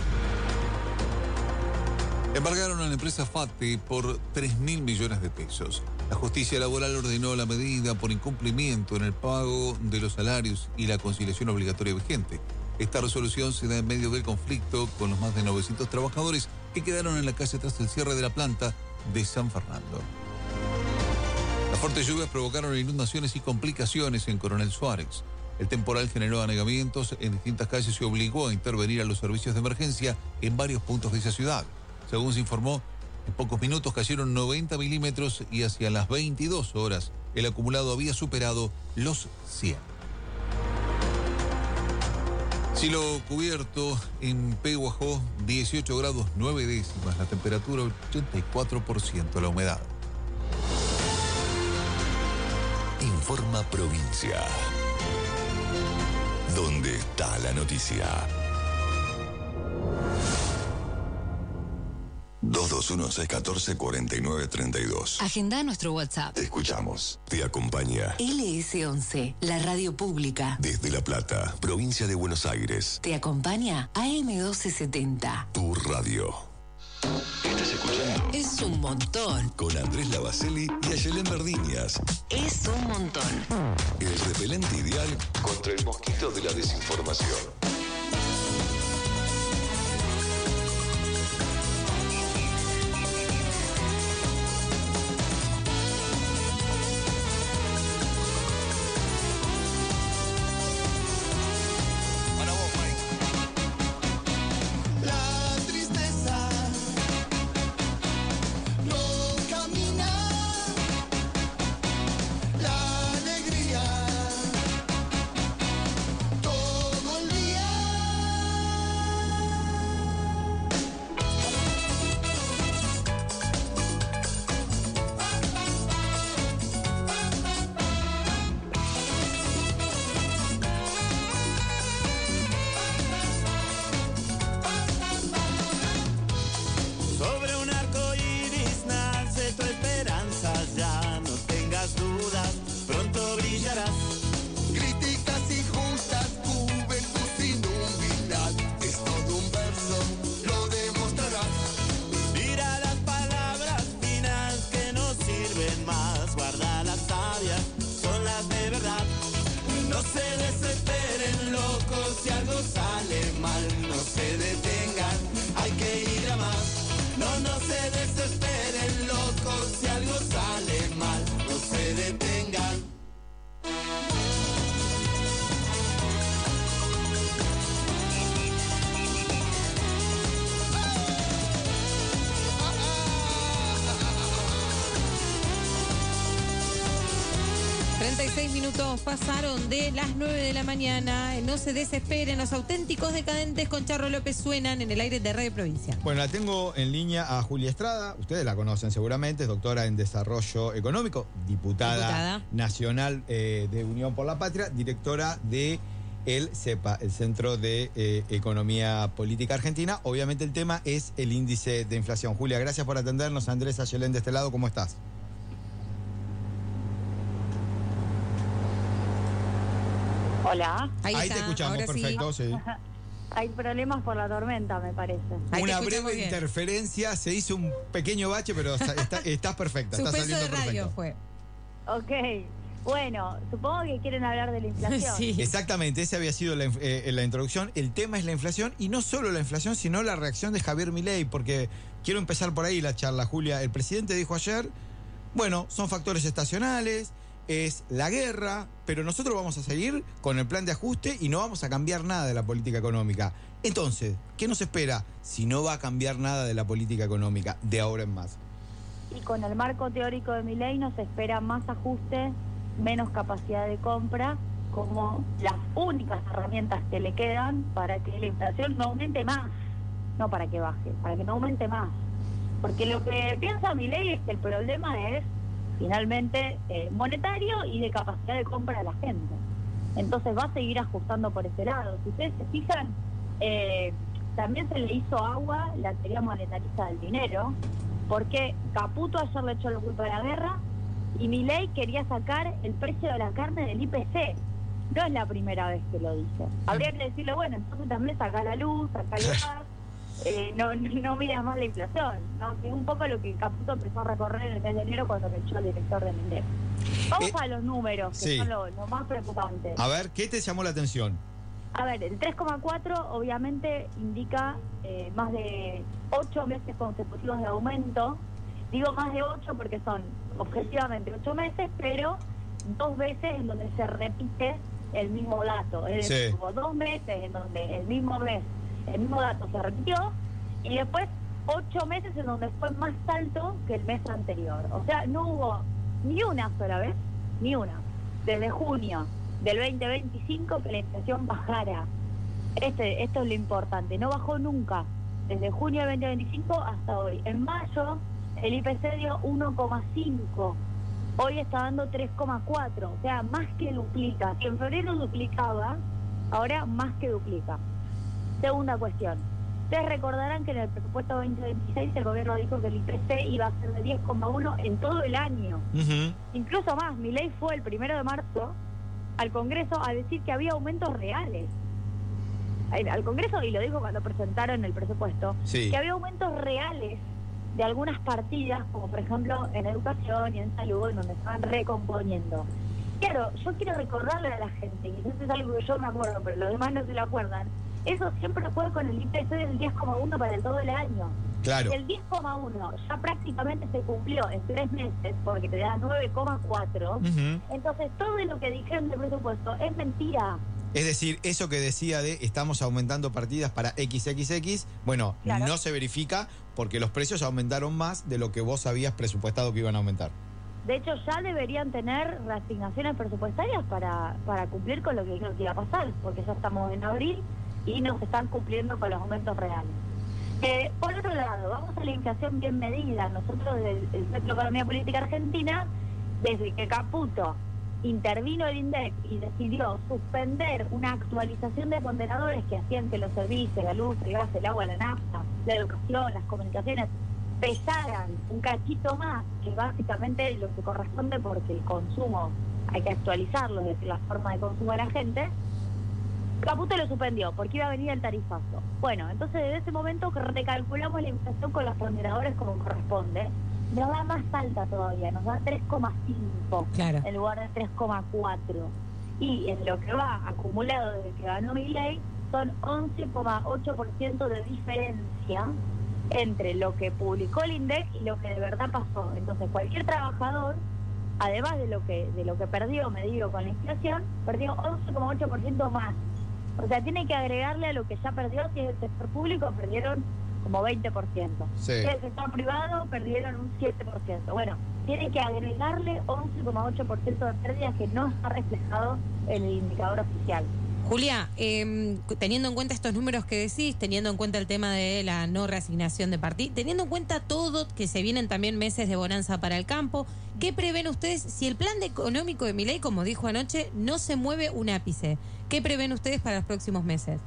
Embargaron a la empresa FATE por tres mil millones de pesos. La justicia laboral ordenó la medida por incumplimiento en el pago de los salarios y la conciliación obligatoria vigente. Esta resolución se da en medio del conflicto con los más de novecientos trabajadores que quedaron en la calle tras el cierre de la planta de San Fernando. Las fuertes lluvias provocaron inundaciones y complicaciones en Coronel Suárez. El temporal generó anegamientos en distintas calles y obligó a intervenir a los servicios de emergencia en varios puntos de esa ciudad. Según se informó, en pocos minutos cayeron noventa milímetros y hacia las veintidós horas el acumulado había superado los cien. Cielo cubierto en Pehuajó, dieciocho grados nueve décimas, la temperatura ochenta y cuatro por ciento, la humedad. Informa Provincia. ¿Dónde está la noticia? Dos dos uno seis uno cuatro cuatro nueve tres dos. Agenda nuestro WhatsApp. Te escuchamos. Te acompaña L S once, la radio pública. desde La Plata, provincia de Buenos Aires. Te acompaña A M doce setenta. Tu radio. ¿Estás escuchando? Es un montón. Con Andrés Lavacelli y Ayelén Verdiñas. Es un montón. El repelente ideal contra el mosquito de la desinformación. Sobre un arco iris nace tu esperanza, ya no tengas dudas, pronto brillarás. Críticas injustas, juventud sin humildad, es todo un verso, lo demostrarás. Mira las palabras finas que no sirven más, guarda las sabias, son las de verdad. No se desesperen, locos, si algo sale mal, no se detengan, hay que ir a más. No, no se desesperen, locos, si algo sale mal, no se detengan. treinta y seis minutos pasaron de las nueve de la mañana. No se desesperen, los auténticos decadentes con Charro López suenan en el aire de Radio Provincia. Bueno, la tengo en línea a Julia Estrada, ustedes la conocen seguramente, es doctora en Desarrollo Económico, diputada, Diputada. nacional eh, de Unión por la Patria, directora de el CEPA, el Centro de eh, Economía Política Argentina. Obviamente el tema es el índice de inflación. Julia, gracias por atendernos. Andrés Ayelén de este lado, ¿cómo estás? Hola. Ahí, Ahí te escuchamos, perfecto, sí. Hay problemas por la tormenta, me parece. Una breve bien. interferencia, se hizo un pequeño bache, pero está, está, estás perfecta, está Suspenso saliendo de radio perfecto. fue. Ok, bueno, supongo que quieren hablar de la inflación. Sí. Exactamente, esa había sido la, eh, la introducción. El tema es la inflación, y no solo la inflación, sino la reacción de Javier Milei, porque quiero empezar por ahí la charla, Julia. El presidente dijo ayer, bueno, son factores estacionales, es la guerra, pero nosotros vamos a seguir con el plan de ajuste y no vamos a cambiar nada de la política económica. Entonces, ¿qué nos espera si no va a cambiar nada de la política económica de ahora en más? Y con el marco teórico de Milei nos espera más ajuste, menos capacidad de compra, como las únicas herramientas que le quedan para que la inflación no aumente más, no para que baje, para que no aumente más. Porque lo que piensa Milei es que el problema es finalmente eh, monetario y de capacidad de compra de la gente. Entonces va a seguir ajustando por ese lado. Si ustedes se fijan, eh, también se le hizo agua la teoría monetarista del dinero, porque Caputo ayer le echó la culpa de la guerra y Milei quería sacar el precio de la carne del I P C. No es la primera vez que lo dice. Habría que decirle, bueno, entonces también saca la luz, saca el gas, eh, no, no miras más la inflación, ¿no? Que es un poco lo que Caputo empezó a recorrer en el mes de enero cuando le echó al director de Mindef. Vamos Eh, a los números, que sí. son lo, lo más preocupante. A ver, ¿qué te llamó la atención? A ver, el tres coma cuatro obviamente indica eh, más de ocho meses consecutivos de aumento. Digo más de ocho porque son objetivamente ocho meses, pero dos veces en donde se repite el mismo dato. Es decir, Sí. hubo dos meses en donde el mismo mes, el mismo dato se repitió, y después ocho meses en donde fue más alto que el mes anterior. O sea, no hubo ni una sola vez, ni una, desde junio del veinte veinticinco que la inflación bajara. Este, esto es lo importante, no bajó nunca, desde junio del veinte veinticinco hasta hoy. En mayo el I P C dio uno coma cinco, hoy está dando tres coma cuatro, o sea, más que duplica. Si en febrero duplicaba, ahora más que duplica. Segunda cuestión, Ustedes recordarán que en el presupuesto veinte veintiséis el gobierno dijo que el I P C iba a ser de diez coma uno en todo el año. Uh-huh. Incluso más, Milei fue el primero de marzo al Congreso a decir que había aumentos reales. Al Congreso, y lo dijo cuando presentaron el presupuesto, sí. que había aumentos reales de algunas partidas, como por ejemplo en educación y en salud, en donde estaban recomponiendo. Claro, yo quiero recordarle a la gente, y eso es algo que yo me acuerdo, pero los demás no se lo acuerdan, eso siempre fue con el I P C del diez coma uno para el todo el año. Claro. El diez coma uno ya prácticamente se cumplió en tres meses, porque te da nueve coma cuatro, Uh-huh. entonces todo lo que dijeron del presupuesto es mentira. Es decir, eso que decía de estamos aumentando partidas para equis equis equis, bueno, Claro. no se verifica porque los precios aumentaron más de lo que vos habías presupuestado que iban a aumentar. De hecho, ya deberían tener reasignaciones presupuestarias para, para cumplir con lo que dijeron que iba a pasar, porque ya estamos en abril y no se están cumpliendo con los aumentos reales. Eh, por otro lado, vamos a la inflación bien medida. Nosotros, desde el Centro de Economía Política Argentina, desde que Caputo intervino el INDEC y decidió suspender una actualización de ponderadores que hacían que los servicios, la luz, el gas, el agua, la nafta, la educación, las comunicaciones, pesaran un cachito más, que básicamente lo que corresponde porque el consumo hay que actualizarlo, es decir, la forma de consumo de la gente, Caputo lo suspendió porque iba a venir el tarifazo. Bueno, entonces desde ese momento que recalculamos la inflación con los ponderadores como corresponde, nos da más alta todavía, nos da tres coma cinco Claro. en lugar de tres coma cuatro. Y en lo que va acumulado desde que ganó Milei son once coma ocho por ciento de diferencia entre lo que publicó el INDEC y lo que de verdad pasó. Entonces cualquier trabajador, además de lo que de lo que perdió medido con la inflación, perdió once coma ocho por ciento más. O sea, tiene que agregarle a lo que ya perdió. Si es el sector público, perdieron como veinte por ciento. Sí. Si es el sector privado, perdieron un siete por ciento. Bueno, tiene que agregarle once coma ocho por ciento de pérdidas que no está reflejado en el indicador oficial. Julia, eh, teniendo en cuenta estos números que decís, teniendo en cuenta el tema de la no reasignación de partidas, teniendo en cuenta todo, que se vienen también meses de bonanza para el campo, ¿qué prevén ustedes si el plan de económico de Milei, como dijo anoche, no se mueve un ápice? ¿Qué prevén ustedes para los próximos meses?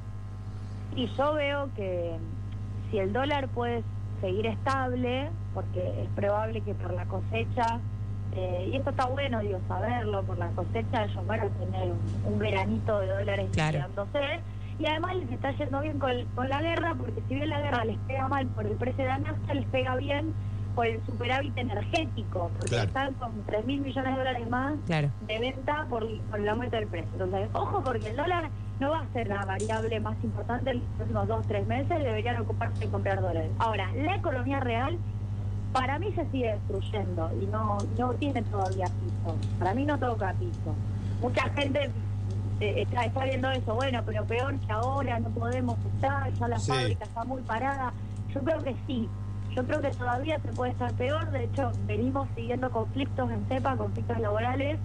Y yo veo que si el dólar puede seguir estable, porque es probable que por la cosecha, eh, y esto está bueno, digo, saberlo, por la cosecha ellos van a tener un, un veranito de dólares Claro. quedándose, y además les está yendo bien con, con la guerra, porque si bien la guerra les pega mal por el precio de la nafta, les pega bien por el superávit energético, porque Claro. están con tres mil millones de dólares más Claro. de venta por, por el aumento del precio. Entonces, ojo, porque el dólar no va a ser la variable más importante en los próximos dos o tres meses, deberían ocuparse de comprar dólares. Ahora, la economía real, para mí se sigue destruyendo y no, no tiene todavía piso. Para mí no toca piso. Mucha gente eh, está, está viendo eso, bueno, pero peor que ahora, no podemos estar, ya la Sí. fábrica está muy parada. Yo creo que sí. Yo creo que todavía se puede estar peor. De hecho, venimos siguiendo conflictos en CEPA, conflictos laborales,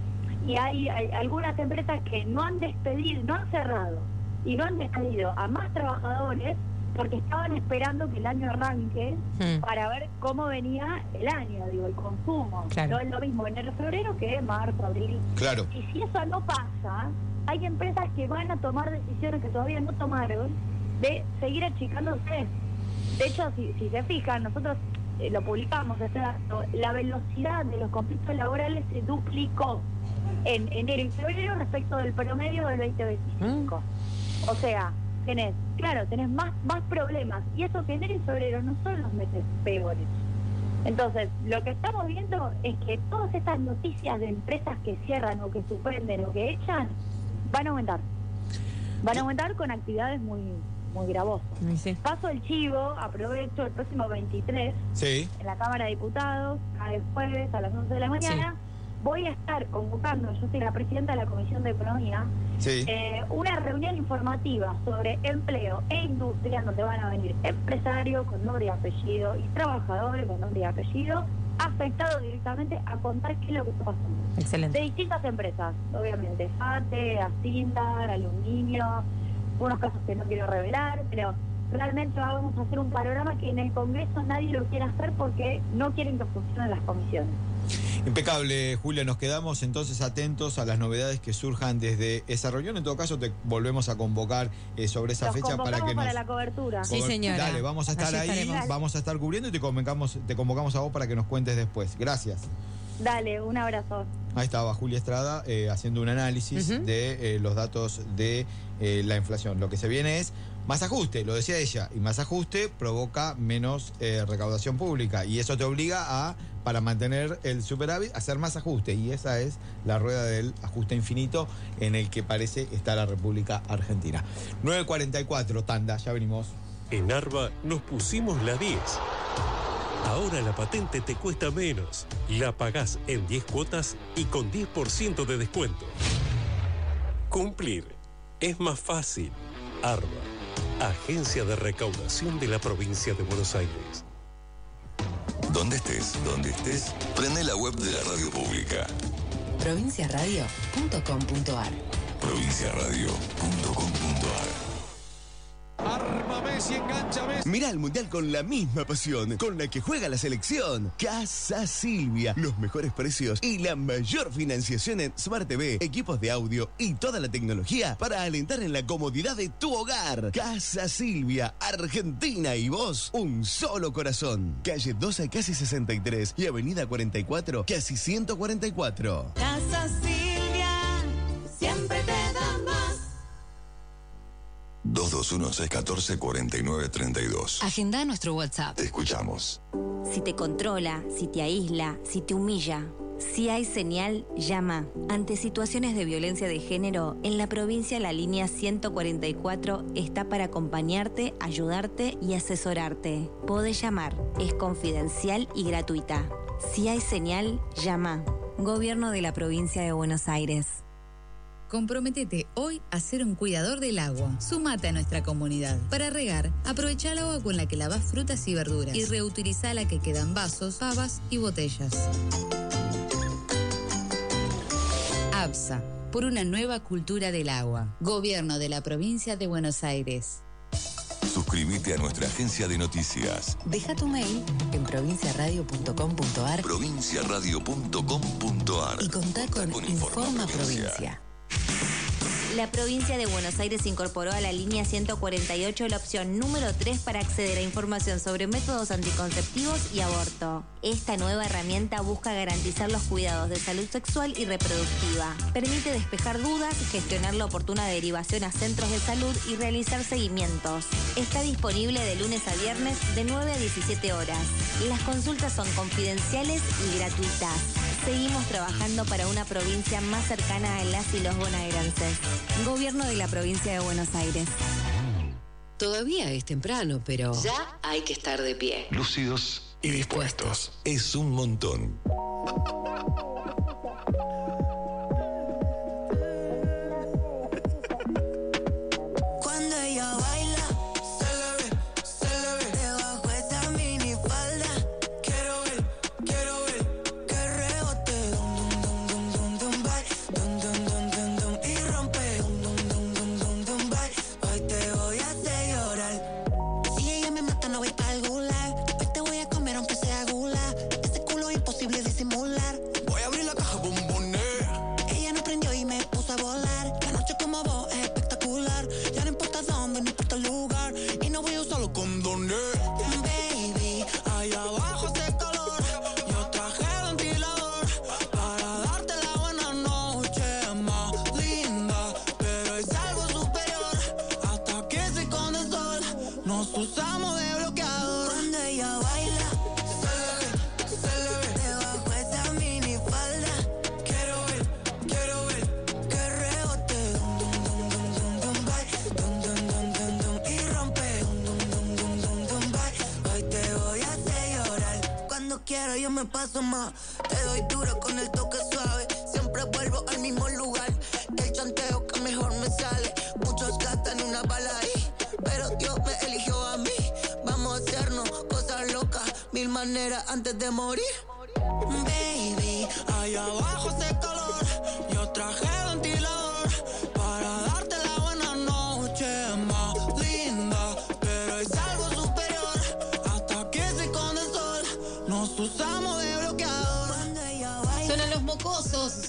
y hay, hay algunas empresas que no han despedido, no han cerrado y no han despedido a más trabajadores porque estaban esperando que el año arranque Hmm. para ver cómo venía el año, digo, el consumo. Claro. No es lo mismo enero, febrero que marzo, abril. Claro. Y si eso no pasa, hay empresas que van a tomar decisiones que todavía no tomaron de seguir achicándose. De hecho, si, si se fijan, nosotros eh, lo publicamos, este dato, la velocidad de los conflictos laborales se duplicó en enero y febrero respecto del promedio del veinte veinticinco. O sea, tenés, claro, tenés más, más problemas. Y eso que enero y febrero no son los meses peores. Entonces, lo que estamos viendo es que todas estas noticias de empresas que cierran o que suspenden o que echan, van a aumentar. Van a aumentar con actividades muy muy gravosas. Sí. Paso el chivo, aprovecho el próximo veintitrés, Sí. en la Cámara de Diputados, el jueves a las once de la mañana, voy a estar convocando, yo soy la presidenta de la Comisión de Economía, Sí. eh, una reunión informativa sobre empleo e industria, donde van a venir empresarios con nombre y apellido y trabajadores con nombre y apellido, afectados directamente a contar qué es lo que está pasando. Excelente. De distintas empresas, obviamente, FATE, Asindar, Aluminio, unos casos que no quiero revelar, pero realmente vamos a hacer un panorama que en el Congreso nadie lo quiere hacer porque no quieren que funcionen las comisiones. Impecable, Julia, nos quedamos entonces atentos a las novedades que surjan desde esa reunión. En todo caso, te volvemos a convocar eh, sobre esa Los fecha para que nos... para la cobertura. Sí, señora. Dale, vamos a estar Allí ahí, estaremos. vamos a estar cubriendo y te convocamos, te convocamos a vos para que nos cuentes después. Gracias. Dale, un abrazo. Ahí estaba Julia Estrada eh, haciendo un análisis Ujú. de eh, los datos de eh, la inflación. Lo que se viene es más ajuste, lo decía ella, y más ajuste provoca menos eh, recaudación pública y eso te obliga a, para mantener el superávit, a hacer más ajuste y esa es la rueda del ajuste infinito en el que parece estar la República Argentina. nueve cuarenta y cuatro, tanda, ya venimos. En Arba nos pusimos la diez. Ahora la patente te cuesta menos. La pagás en diez cuotas y con diez por ciento de descuento. Cumplir es más fácil. Arba, Agencia de Recaudación de la Provincia de Buenos Aires. Donde estés, donde estés, prende la web de la radio pública. provincia radio punto com punto ar. provincia radio punto com punto ar. Arma Messi, engancha Messi. Mira el Mundial con la misma pasión con la que juega la selección. Casa Silvia. Los mejores precios y la mayor financiación en Smart T V, equipos de audio y toda la tecnología para alentar en la comodidad de tu hogar. Casa Silvia, Argentina y vos, un solo corazón. Calle doce, casi sesenta y tres y Avenida cuarenta y cuatro, casi ciento cuarenta y cuatro. Casa Silvia, siempre te da más. dos dos uno, seis uno cuatro, cuatro nueve tres dos. Agenda nuestro WhatsApp. Te escuchamos. Si te controla, si te aísla, si te humilla, si hay señal, llama. Ante situaciones de violencia de género, en la provincia la línea ciento cuarenta y cuatro está para acompañarte, ayudarte y asesorarte. Podés llamar, es confidencial y gratuita. Si hay señal, llama. Gobierno de la provincia de Buenos Aires. Comprométete hoy a ser un cuidador del agua. Súmate a nuestra comunidad. Para regar, aprovecha el agua con la que lavas frutas y verduras y reutiliza la que queda en vasos, habas y botellas. ABSA, por una nueva cultura del agua. Gobierno de la provincia de Buenos Aires. Suscríbete a nuestra agencia de noticias. Deja tu mail en provincia radio punto com punto ar provincia radio punto com punto ar y contá con, con Informa Informa Provincia. Provincia. La provincia de Buenos Aires incorporó a la línea ciento cuarenta y ocho la opción número tres para acceder a información sobre métodos anticonceptivos y aborto. Esta nueva herramienta busca garantizar los cuidados de salud sexual y reproductiva. Permite despejar dudas, gestionar la oportuna derivación a centros de salud y realizar seguimientos. Está disponible de lunes a viernes de nueve a diecisiete horas. Las consultas son confidenciales y gratuitas. Seguimos trabajando para una provincia más cercana a las y los bonaerenses. Gobierno de la provincia de Buenos Aires. Todavía es temprano, pero ya hay que estar de pie. Lúcidos y dispuestos. Es un montón. Cuando ella baila, se le ve, se le ve debajo esa minifalda. Quiero ver, quiero ver que rebote, dum dum dum dum dum dum bye, dum dum dum dum dum y rompe, dum dum dum dum dum dum bye. Hoy te voy a hacer llorar. Si ella me mata no voy pa' algún lado. Hoy te voy a comer aunque sea gula. Ese culo es imposible disimular. Voy a abrir la caja bombones. Ella no prendió y me puso a volar. La noche como vos es espectacular. Ya no importa dónde, no importa el lugar. Y no voy a usar los condones. Baby, allá abajo hace calor. Yo traje ventilador para darte la buena noche más linda. Pero es algo superior. Hasta que se esconde el sol, nos usamos de bloqueador. Cuando ella baila, se le ve, se le ve debajo esa minifalda. Quiero ver, quiero ver que rebote, dum dum dum dum dum dum bye, dum dum dum dum dum y rompe, dum dum dum dum dum dum bye. Hoy te voy a hacer llorar. Cuando quiero yo me paso más. Te doy duro con el toque suave. Siempre vuelvo al mismo lugar. El chanteo que mejor me sale. Muchos gastan una bala ahí, pero Dios me eligió a mí. Vamos a hacernos cosas locas, mil maneras antes de morir. Baby, allá abajo hace calor. Yo traje ventilador para darte la buena noche más linda. Pero es algo superior. Hasta que se esconde el sol, nos usamos de bloqueador. Cuando ella baila,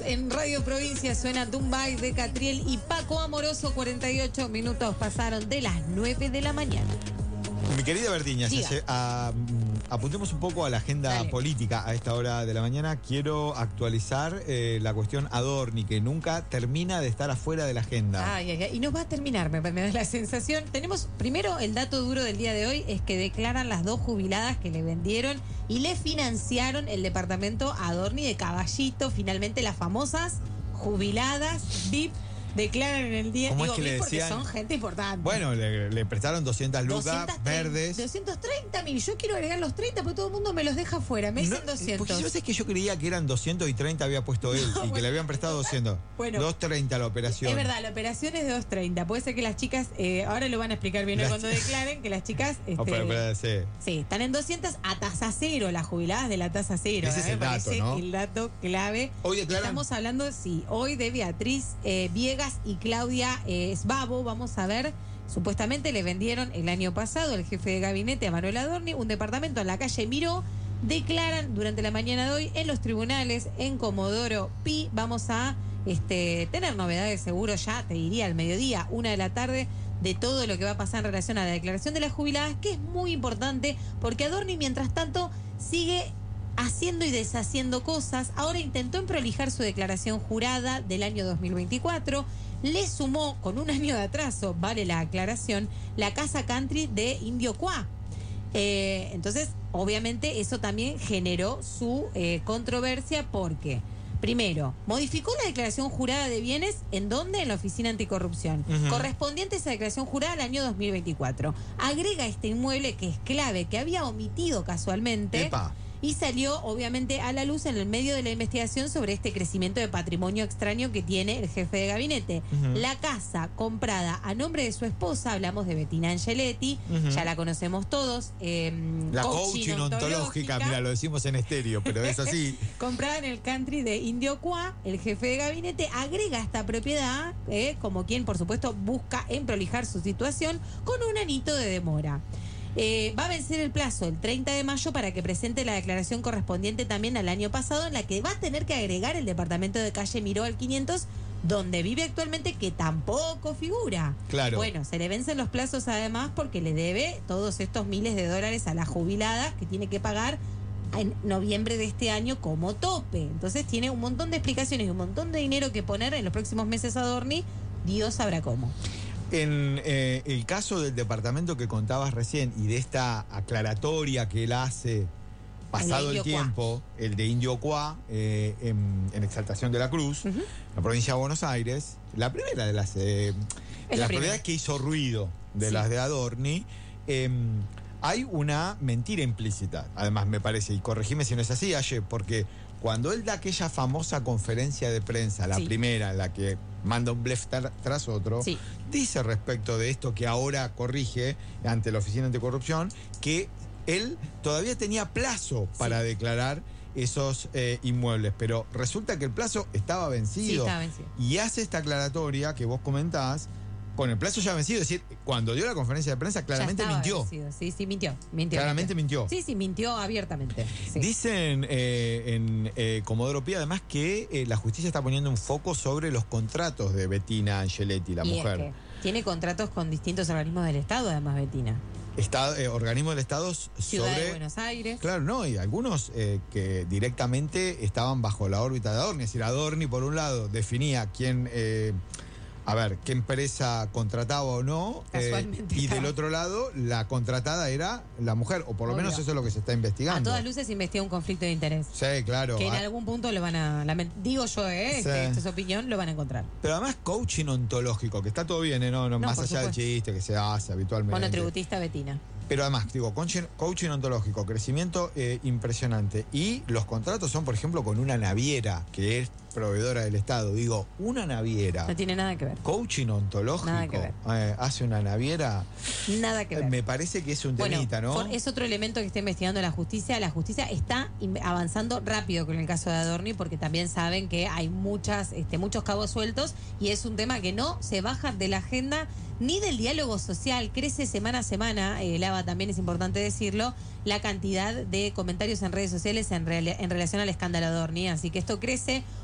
en Radio Provincia, suena Tumbay de Catriel y Paco Amoroso. Cuarenta y ocho minutos pasaron de las nueve de la mañana. Mi querida Verdiña, Diga. se- a- mm, apuntemos un poco a la agenda Dale. política a esta hora de la mañana. Quiero actualizar eh, la cuestión Adorni, que nunca termina de estar afuera de la agenda. Ay, ay, ay. Y nos va a terminar, me, me da la sensación. Tenemos, primero, el dato duro del día de hoy es que declaran las dos jubiladas que le vendieron y le financiaron el departamento Adorni de Caballito. Finalmente, las famosas jubiladas V I P declaran en el día. ¿Cómo es Digo, que le V I P porque decían? son gente importante. Bueno, le, le prestaron doscientas lucas doscientos treinta verdes. doscientos treinta mil. Yo quiero agregar los treinta porque todo el mundo me los deja afuera. Me dicen No, doscientos. Porque yo sé que yo creía que eran doscientos y treinta había puesto él y que bueno. le habían prestado doscientos. Bueno. doscientos treinta la operación. Es verdad, la operación es de doscientos treinta. Puede ser que las chicas, eh, ahora lo van a explicar bien Las cuando chicas- declaren, que las chicas... No, este, pero- pero, sí. Sí, están en doscientos a tasa cero, las jubiladas de la tasa cero. Ese es ¿eh? el Me dato, parece ¿no? el dato clave. Hoy declaran- Estamos hablando, sí, hoy de Beatriz eh, Viegas y Claudia eh, Sbabo. Vamos a ver, supuestamente le vendieron el año pasado el jefe de gabinete a Manuel Adorni un departamento en la calle Miró. Declaran durante la mañana de hoy en los tribunales en Comodoro Pi. Vamos a este, tener novedades seguro ya, te diría, al mediodía, una de la tarde, de todo lo que va a pasar en relación a la declaración de las jubiladas, que es muy importante porque Adorni, mientras tanto, sigue haciendo y deshaciendo cosas. Ahora intentó emprolijar su declaración jurada del año dos mil veinticuatro. Le sumó, con un año de atraso, vale la aclaración, la Casa Country de Indiocuá. Eh, entonces, obviamente, eso también generó su eh, controversia porque, primero, modificó la declaración jurada de bienes, ¿en dónde? En la Oficina Anticorrupción, Ujú. correspondiente a esa declaración jurada al año dos mil veinticuatro. Agrega este inmueble que es clave, que había omitido casualmente. Epa. Y salió, obviamente, a la luz en el medio de la investigación sobre este crecimiento de patrimonio extraño que tiene el jefe de gabinete. Ujú. La casa comprada a nombre de su esposa, hablamos de Bettina Angeletti, Ujú. ya la conocemos todos. eh, La coaching coaching ontológica, mira, lo decimos en estéreo, pero es así. Comprada en el country de Indiocuá, el jefe de gabinete agrega esta propiedad, eh, como quien, por supuesto, busca emprolijar su situación con un anito de demora. Eh, va a vencer el plazo el treinta de mayo para que presente la declaración correspondiente también al año pasado, en la que va a tener que agregar el departamento de calle Miró al quinientos, donde vive actualmente, que tampoco figura. Claro. Bueno, se le vencen los plazos además porque le debe todos estos miles de dólares a las jubiladas que tiene que pagar en noviembre de este año como tope. Entonces tiene un montón de explicaciones y un montón de dinero que poner en los próximos meses a Adorni. Dios sabrá cómo. En eh, el caso del departamento que contabas recién y de esta aclaratoria que él hace pasado el, Indiocuá. tiempo, el de Indiocuá, eh, en, en Exaltación de la Cruz, la provincia de Buenos Aires, la primera de las, eh, de la las primera. propiedades que hizo ruido, de Sí. las de Adorni, eh, hay una mentira implícita, además me parece, y corregime si no es así, Aye, porque cuando él da aquella famosa conferencia de prensa, la Sí. primera, en la que manda un blef tar- tras otro, Sí. dice respecto de esto que ahora corrige ante la Oficina Anticorrupción, que él todavía tenía plazo para declarar esos eh, inmuebles, pero resulta que el plazo estaba vencido. Sí, estaba vencido. Y hace esta aclaratoria que vos comentás, con el plazo ya vencido, es decir, cuando dio la conferencia de prensa claramente Ya estaba mintió. vencido. Sí, sí, mintió. mintió Claramente mintió. Sí, sí, mintió abiertamente. Sí. Dicen eh, en eh, Comodoro Pi además que eh, la justicia está poniendo un foco sobre los contratos de Bettina Angeletti, la Y es mujer. que tiene contratos con distintos organismos del Estado, además, Bettina. Está, eh, organismo del Estado Ciudad sobre... de Buenos Aires. Claro, no, y algunos eh, que directamente estaban bajo la órbita de Adorni. Es decir, Adorni, por un lado, definía quién, eh, a ver, qué empresa contrataba o no. eh, Casualmente y estaba. del otro lado, la contratada era la mujer, o por lo Obvio. menos eso es lo que se está investigando. A todas luces investiga un conflicto de interés. Sí, claro. Que en Ah, algún punto lo van a. lament- Digo yo, ¿eh? Sí. Este, esta es opinión, lo van a encontrar. Pero además, coaching ontológico, que está todo bien, ¿eh? no, no, No, más por allá del supuesto. chiste que se hace habitualmente. Monotributista Bettina. Pero además, digo, coaching, coaching ontológico, crecimiento eh, impresionante. Y los contratos son, por ejemplo, con una naviera que es proveedora del Estado. Digo, una naviera. No tiene nada que ver. Coaching ontológico. Nada que ver. eh, hace una naviera. Nada que ver. Me parece que es un Bueno, temita, ¿no? for- es otro elemento que está investigando la justicia. La justicia está in- avanzando rápido con el caso de Adorni porque también saben que hay muchas, este, muchos cabos sueltos y es un tema que no se baja de la agenda ni del diálogo social. Crece semana a semana, eh, Lava, también es importante decirlo, la cantidad de comentarios en redes sociales en, real- en relación al escándalo Adorni. Así que esto crece.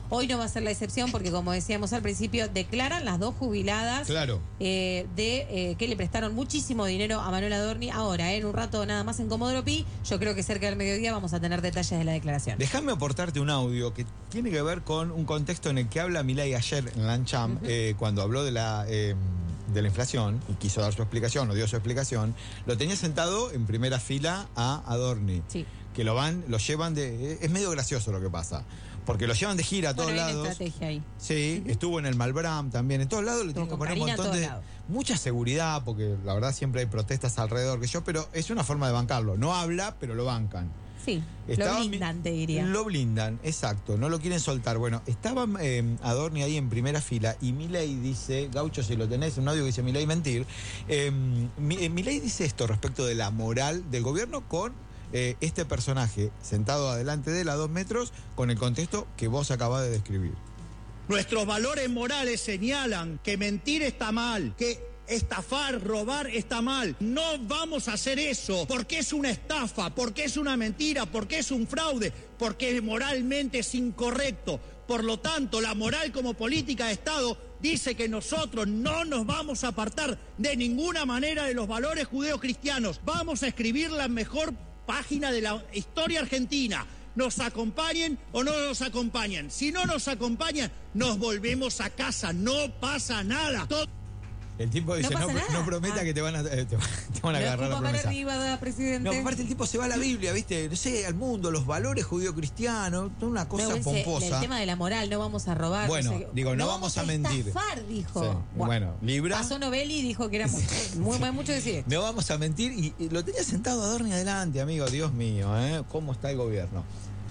Hoy no va a ser la excepción porque, como decíamos al principio, declaran las dos jubiladas Claro. eh, de eh, que le prestaron muchísimo dinero a Manuel Adorni. Ahora, eh, en un rato nada más en Comodoro Pi, yo creo que cerca del mediodía vamos a tener detalles de la declaración. Déjame aportarte un audio que tiene que ver con un contexto en el que habla Milei ayer en Lancham, uh-huh. eh, cuando habló de la... Eh, de la inflación, y quiso dar su explicación, o dio su explicación, lo tenía sentado en primera fila a Adorni. Sí. Que lo van, lo llevan de... Es medio gracioso lo que pasa. Porque lo llevan de gira a todos bueno, hay lados. una estrategia ahí. Sí, uh-huh. estuvo en el Malbram también. En todos lados le tienen que poner un montón de... Lado. Mucha seguridad, porque la verdad siempre hay protestas alrededor que yo, pero es una forma de bancarlo. No habla, pero lo bancan. Sí, estaba, lo blindan, te diría. Lo blindan, exacto, no lo quieren soltar. Bueno, estaba eh, Adorni ahí en primera fila y Milei dice, Gaucho, si lo tenés, un audio que dice Milei mentir, eh, Milei dice esto respecto de la moral del gobierno con eh, este personaje sentado adelante de él a dos metros con el contexto que vos acabás de describir. Nuestros valores morales señalan que mentir está mal, que estafar, robar está mal. No vamos a hacer eso porque es una estafa, porque es una mentira, porque es un fraude, porque moralmente es incorrecto. Por lo tanto, la moral como política de Estado dice que nosotros no nos vamos a apartar de ninguna manera de los valores judeocristianos. Vamos a escribir la mejor página de la historia argentina. Nos acompañen o no nos acompañan. Si no nos acompañan, nos volvemos a casa. No pasa nada. Todo... El tipo dice, no, no, no prometa ah. que te van a, te, te van a agarrar la promesa. Arriba, presidente. No, aparte el tipo se va a la Biblia, ¿viste? No sé, al mundo, los valores judío-cristianos, una cosa no, pomposa. El tema de la moral, no vamos a robar. Bueno, no sé, digo, no, no vamos a, a mentir. Estafar, dijo. Sí. Bueno, bueno, Libra. Pasó Novelli y dijo que era muy, muy, muy mucho decir. No vamos a mentir y, y lo tenía sentado Adorni adelante, amigo, Dios mío, ¿eh? ¿Cómo está el gobierno?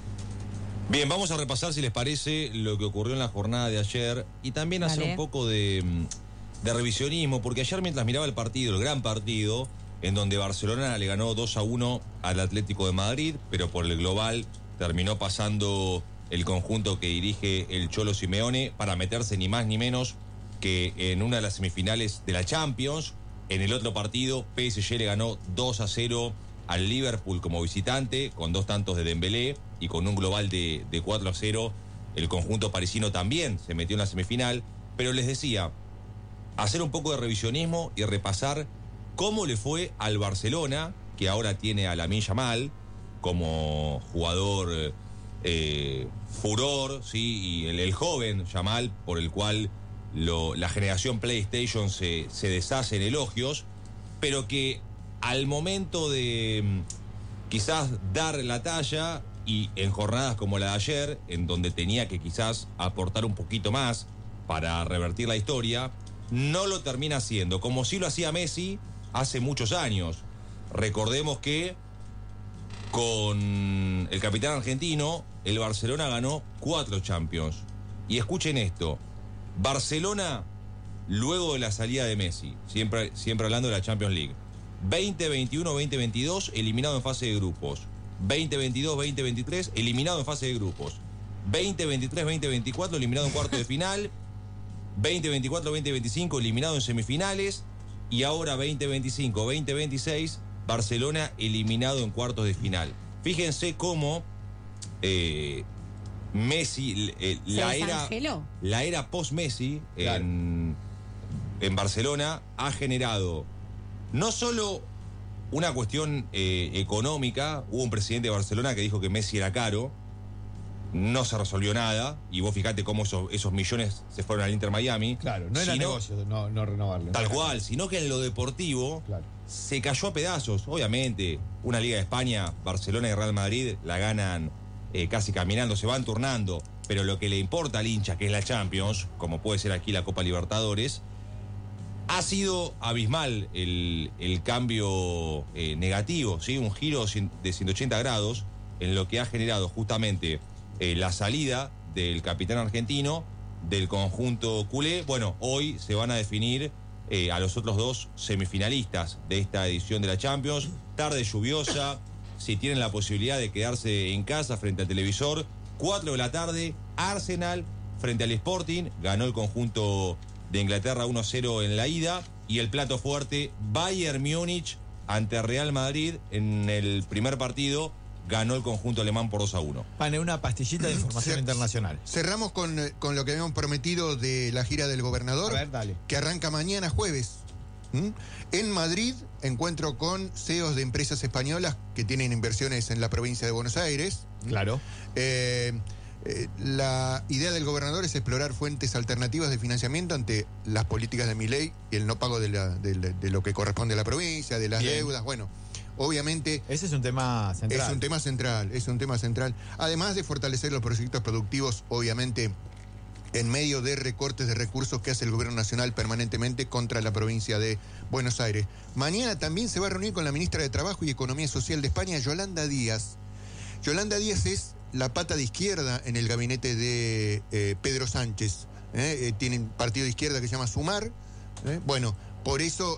Bien, vamos a repasar, si les parece, lo que ocurrió en la jornada de ayer y también vale. hacer un poco de... de revisionismo, porque ayer mientras miraba el partido, el gran partido, en donde Barcelona le ganó dos a uno al Atlético de Madrid, pero por el global terminó pasando el conjunto que dirige el Cholo Simeone para meterse ni más ni menos que en una de las semifinales de la Champions. En el otro partido, P S G le ganó dos a cero al Liverpool como visitante, con dos tantos de Dembélé y con un global de, de cuatro a cero. El conjunto parisino también se metió en la semifinal, pero les decía... hacer un poco de revisionismo y repasar cómo le fue al Barcelona, que ahora tiene a Lamine Yamal como jugador eh, furor, ¿sí? Y el, el joven Yamal, por el cual lo, la generación PlayStation se, se deshace en elogios, pero que al momento de quizás dar la talla y en jornadas como la de ayer, en donde tenía que quizás aportar un poquito más para revertir la historia, no lo termina haciendo, como sí lo hacía Messi hace muchos años. Recordemos que con el capitán argentino, el Barcelona ganó cuatro Champions. Y escuchen esto, Barcelona, luego de la salida de Messi, siempre, siempre hablando de la Champions League, veinte veintiuno veinte veintidós, eliminado en fase de grupos. veinte veintidós veinte veintitrés, eliminado en fase de grupos. veinte veintitrés veinte veinticuatro, eliminado en cuarto de final. veinte veinticuatro veinte veinticinco, eliminado en semifinales. Y ahora veinte veinticinco veinte veintiséis, Barcelona eliminado en cuartos de final. Fíjense cómo eh, Messi, eh, la, era, la era post-Messi claro. en, en Barcelona ha generado no solo una cuestión eh, económica. Hubo un presidente de Barcelona que dijo que Messi era caro. No se resolvió nada, y vos fijate cómo esos, esos millones se fueron al Inter Miami. Claro, no era sino, negocio no, no renovarle. Tal no cual, negocio. Sino que en lo deportivo claro. se cayó a pedazos. Obviamente, una Liga de España, Barcelona y Real Madrid la ganan eh, casi caminando, se van turnando, pero lo que le importa al hincha, que es la Champions, como puede ser aquí la Copa Libertadores, ha sido abismal el, el cambio eh, negativo, ¿sí? Un giro de ciento ochenta grados en lo que ha generado justamente... Eh, la salida del capitán argentino del conjunto culé. Bueno, hoy se van a definir eh, a los otros dos semifinalistas de esta edición de la Champions. Tarde lluviosa, si tienen la posibilidad de quedarse en casa frente al televisor, cuatro de la tarde, Arsenal frente al Sporting, ganó el conjunto de Inglaterra uno a cero en la ida, y el plato fuerte, Bayern Múnich ante Real Madrid en el primer partido ganó el conjunto alemán por dos a uno. Pane, una pastillita de información Cer- internacional. Cerramos con, con lo que habíamos prometido de la gira del gobernador. A ver, dale. Que arranca mañana jueves. ¿Mm? En Madrid, encuentro con C E Os de empresas españolas que tienen inversiones en la provincia de Buenos Aires. Claro. Eh, eh, la idea del gobernador es explorar fuentes alternativas de financiamiento ante las políticas de Milei y el no pago de, la, de, de lo que corresponde a la provincia, de las Bien. deudas. Bueno, obviamente... Ese es un tema central. Es un tema central, es un tema central. Además de fortalecer los proyectos productivos, obviamente, en medio de recortes de recursos que hace el gobierno nacional permanentemente contra la provincia de Buenos Aires. Mañana también se va a reunir con la ministra de Trabajo y Economía Social de España, Yolanda Díaz. Yolanda Díaz es la pata de izquierda en el gabinete de eh, Pedro Sánchez. ¿eh? Eh, tienen partido de izquierda que se llama Sumar. ¿eh? Bueno, por eso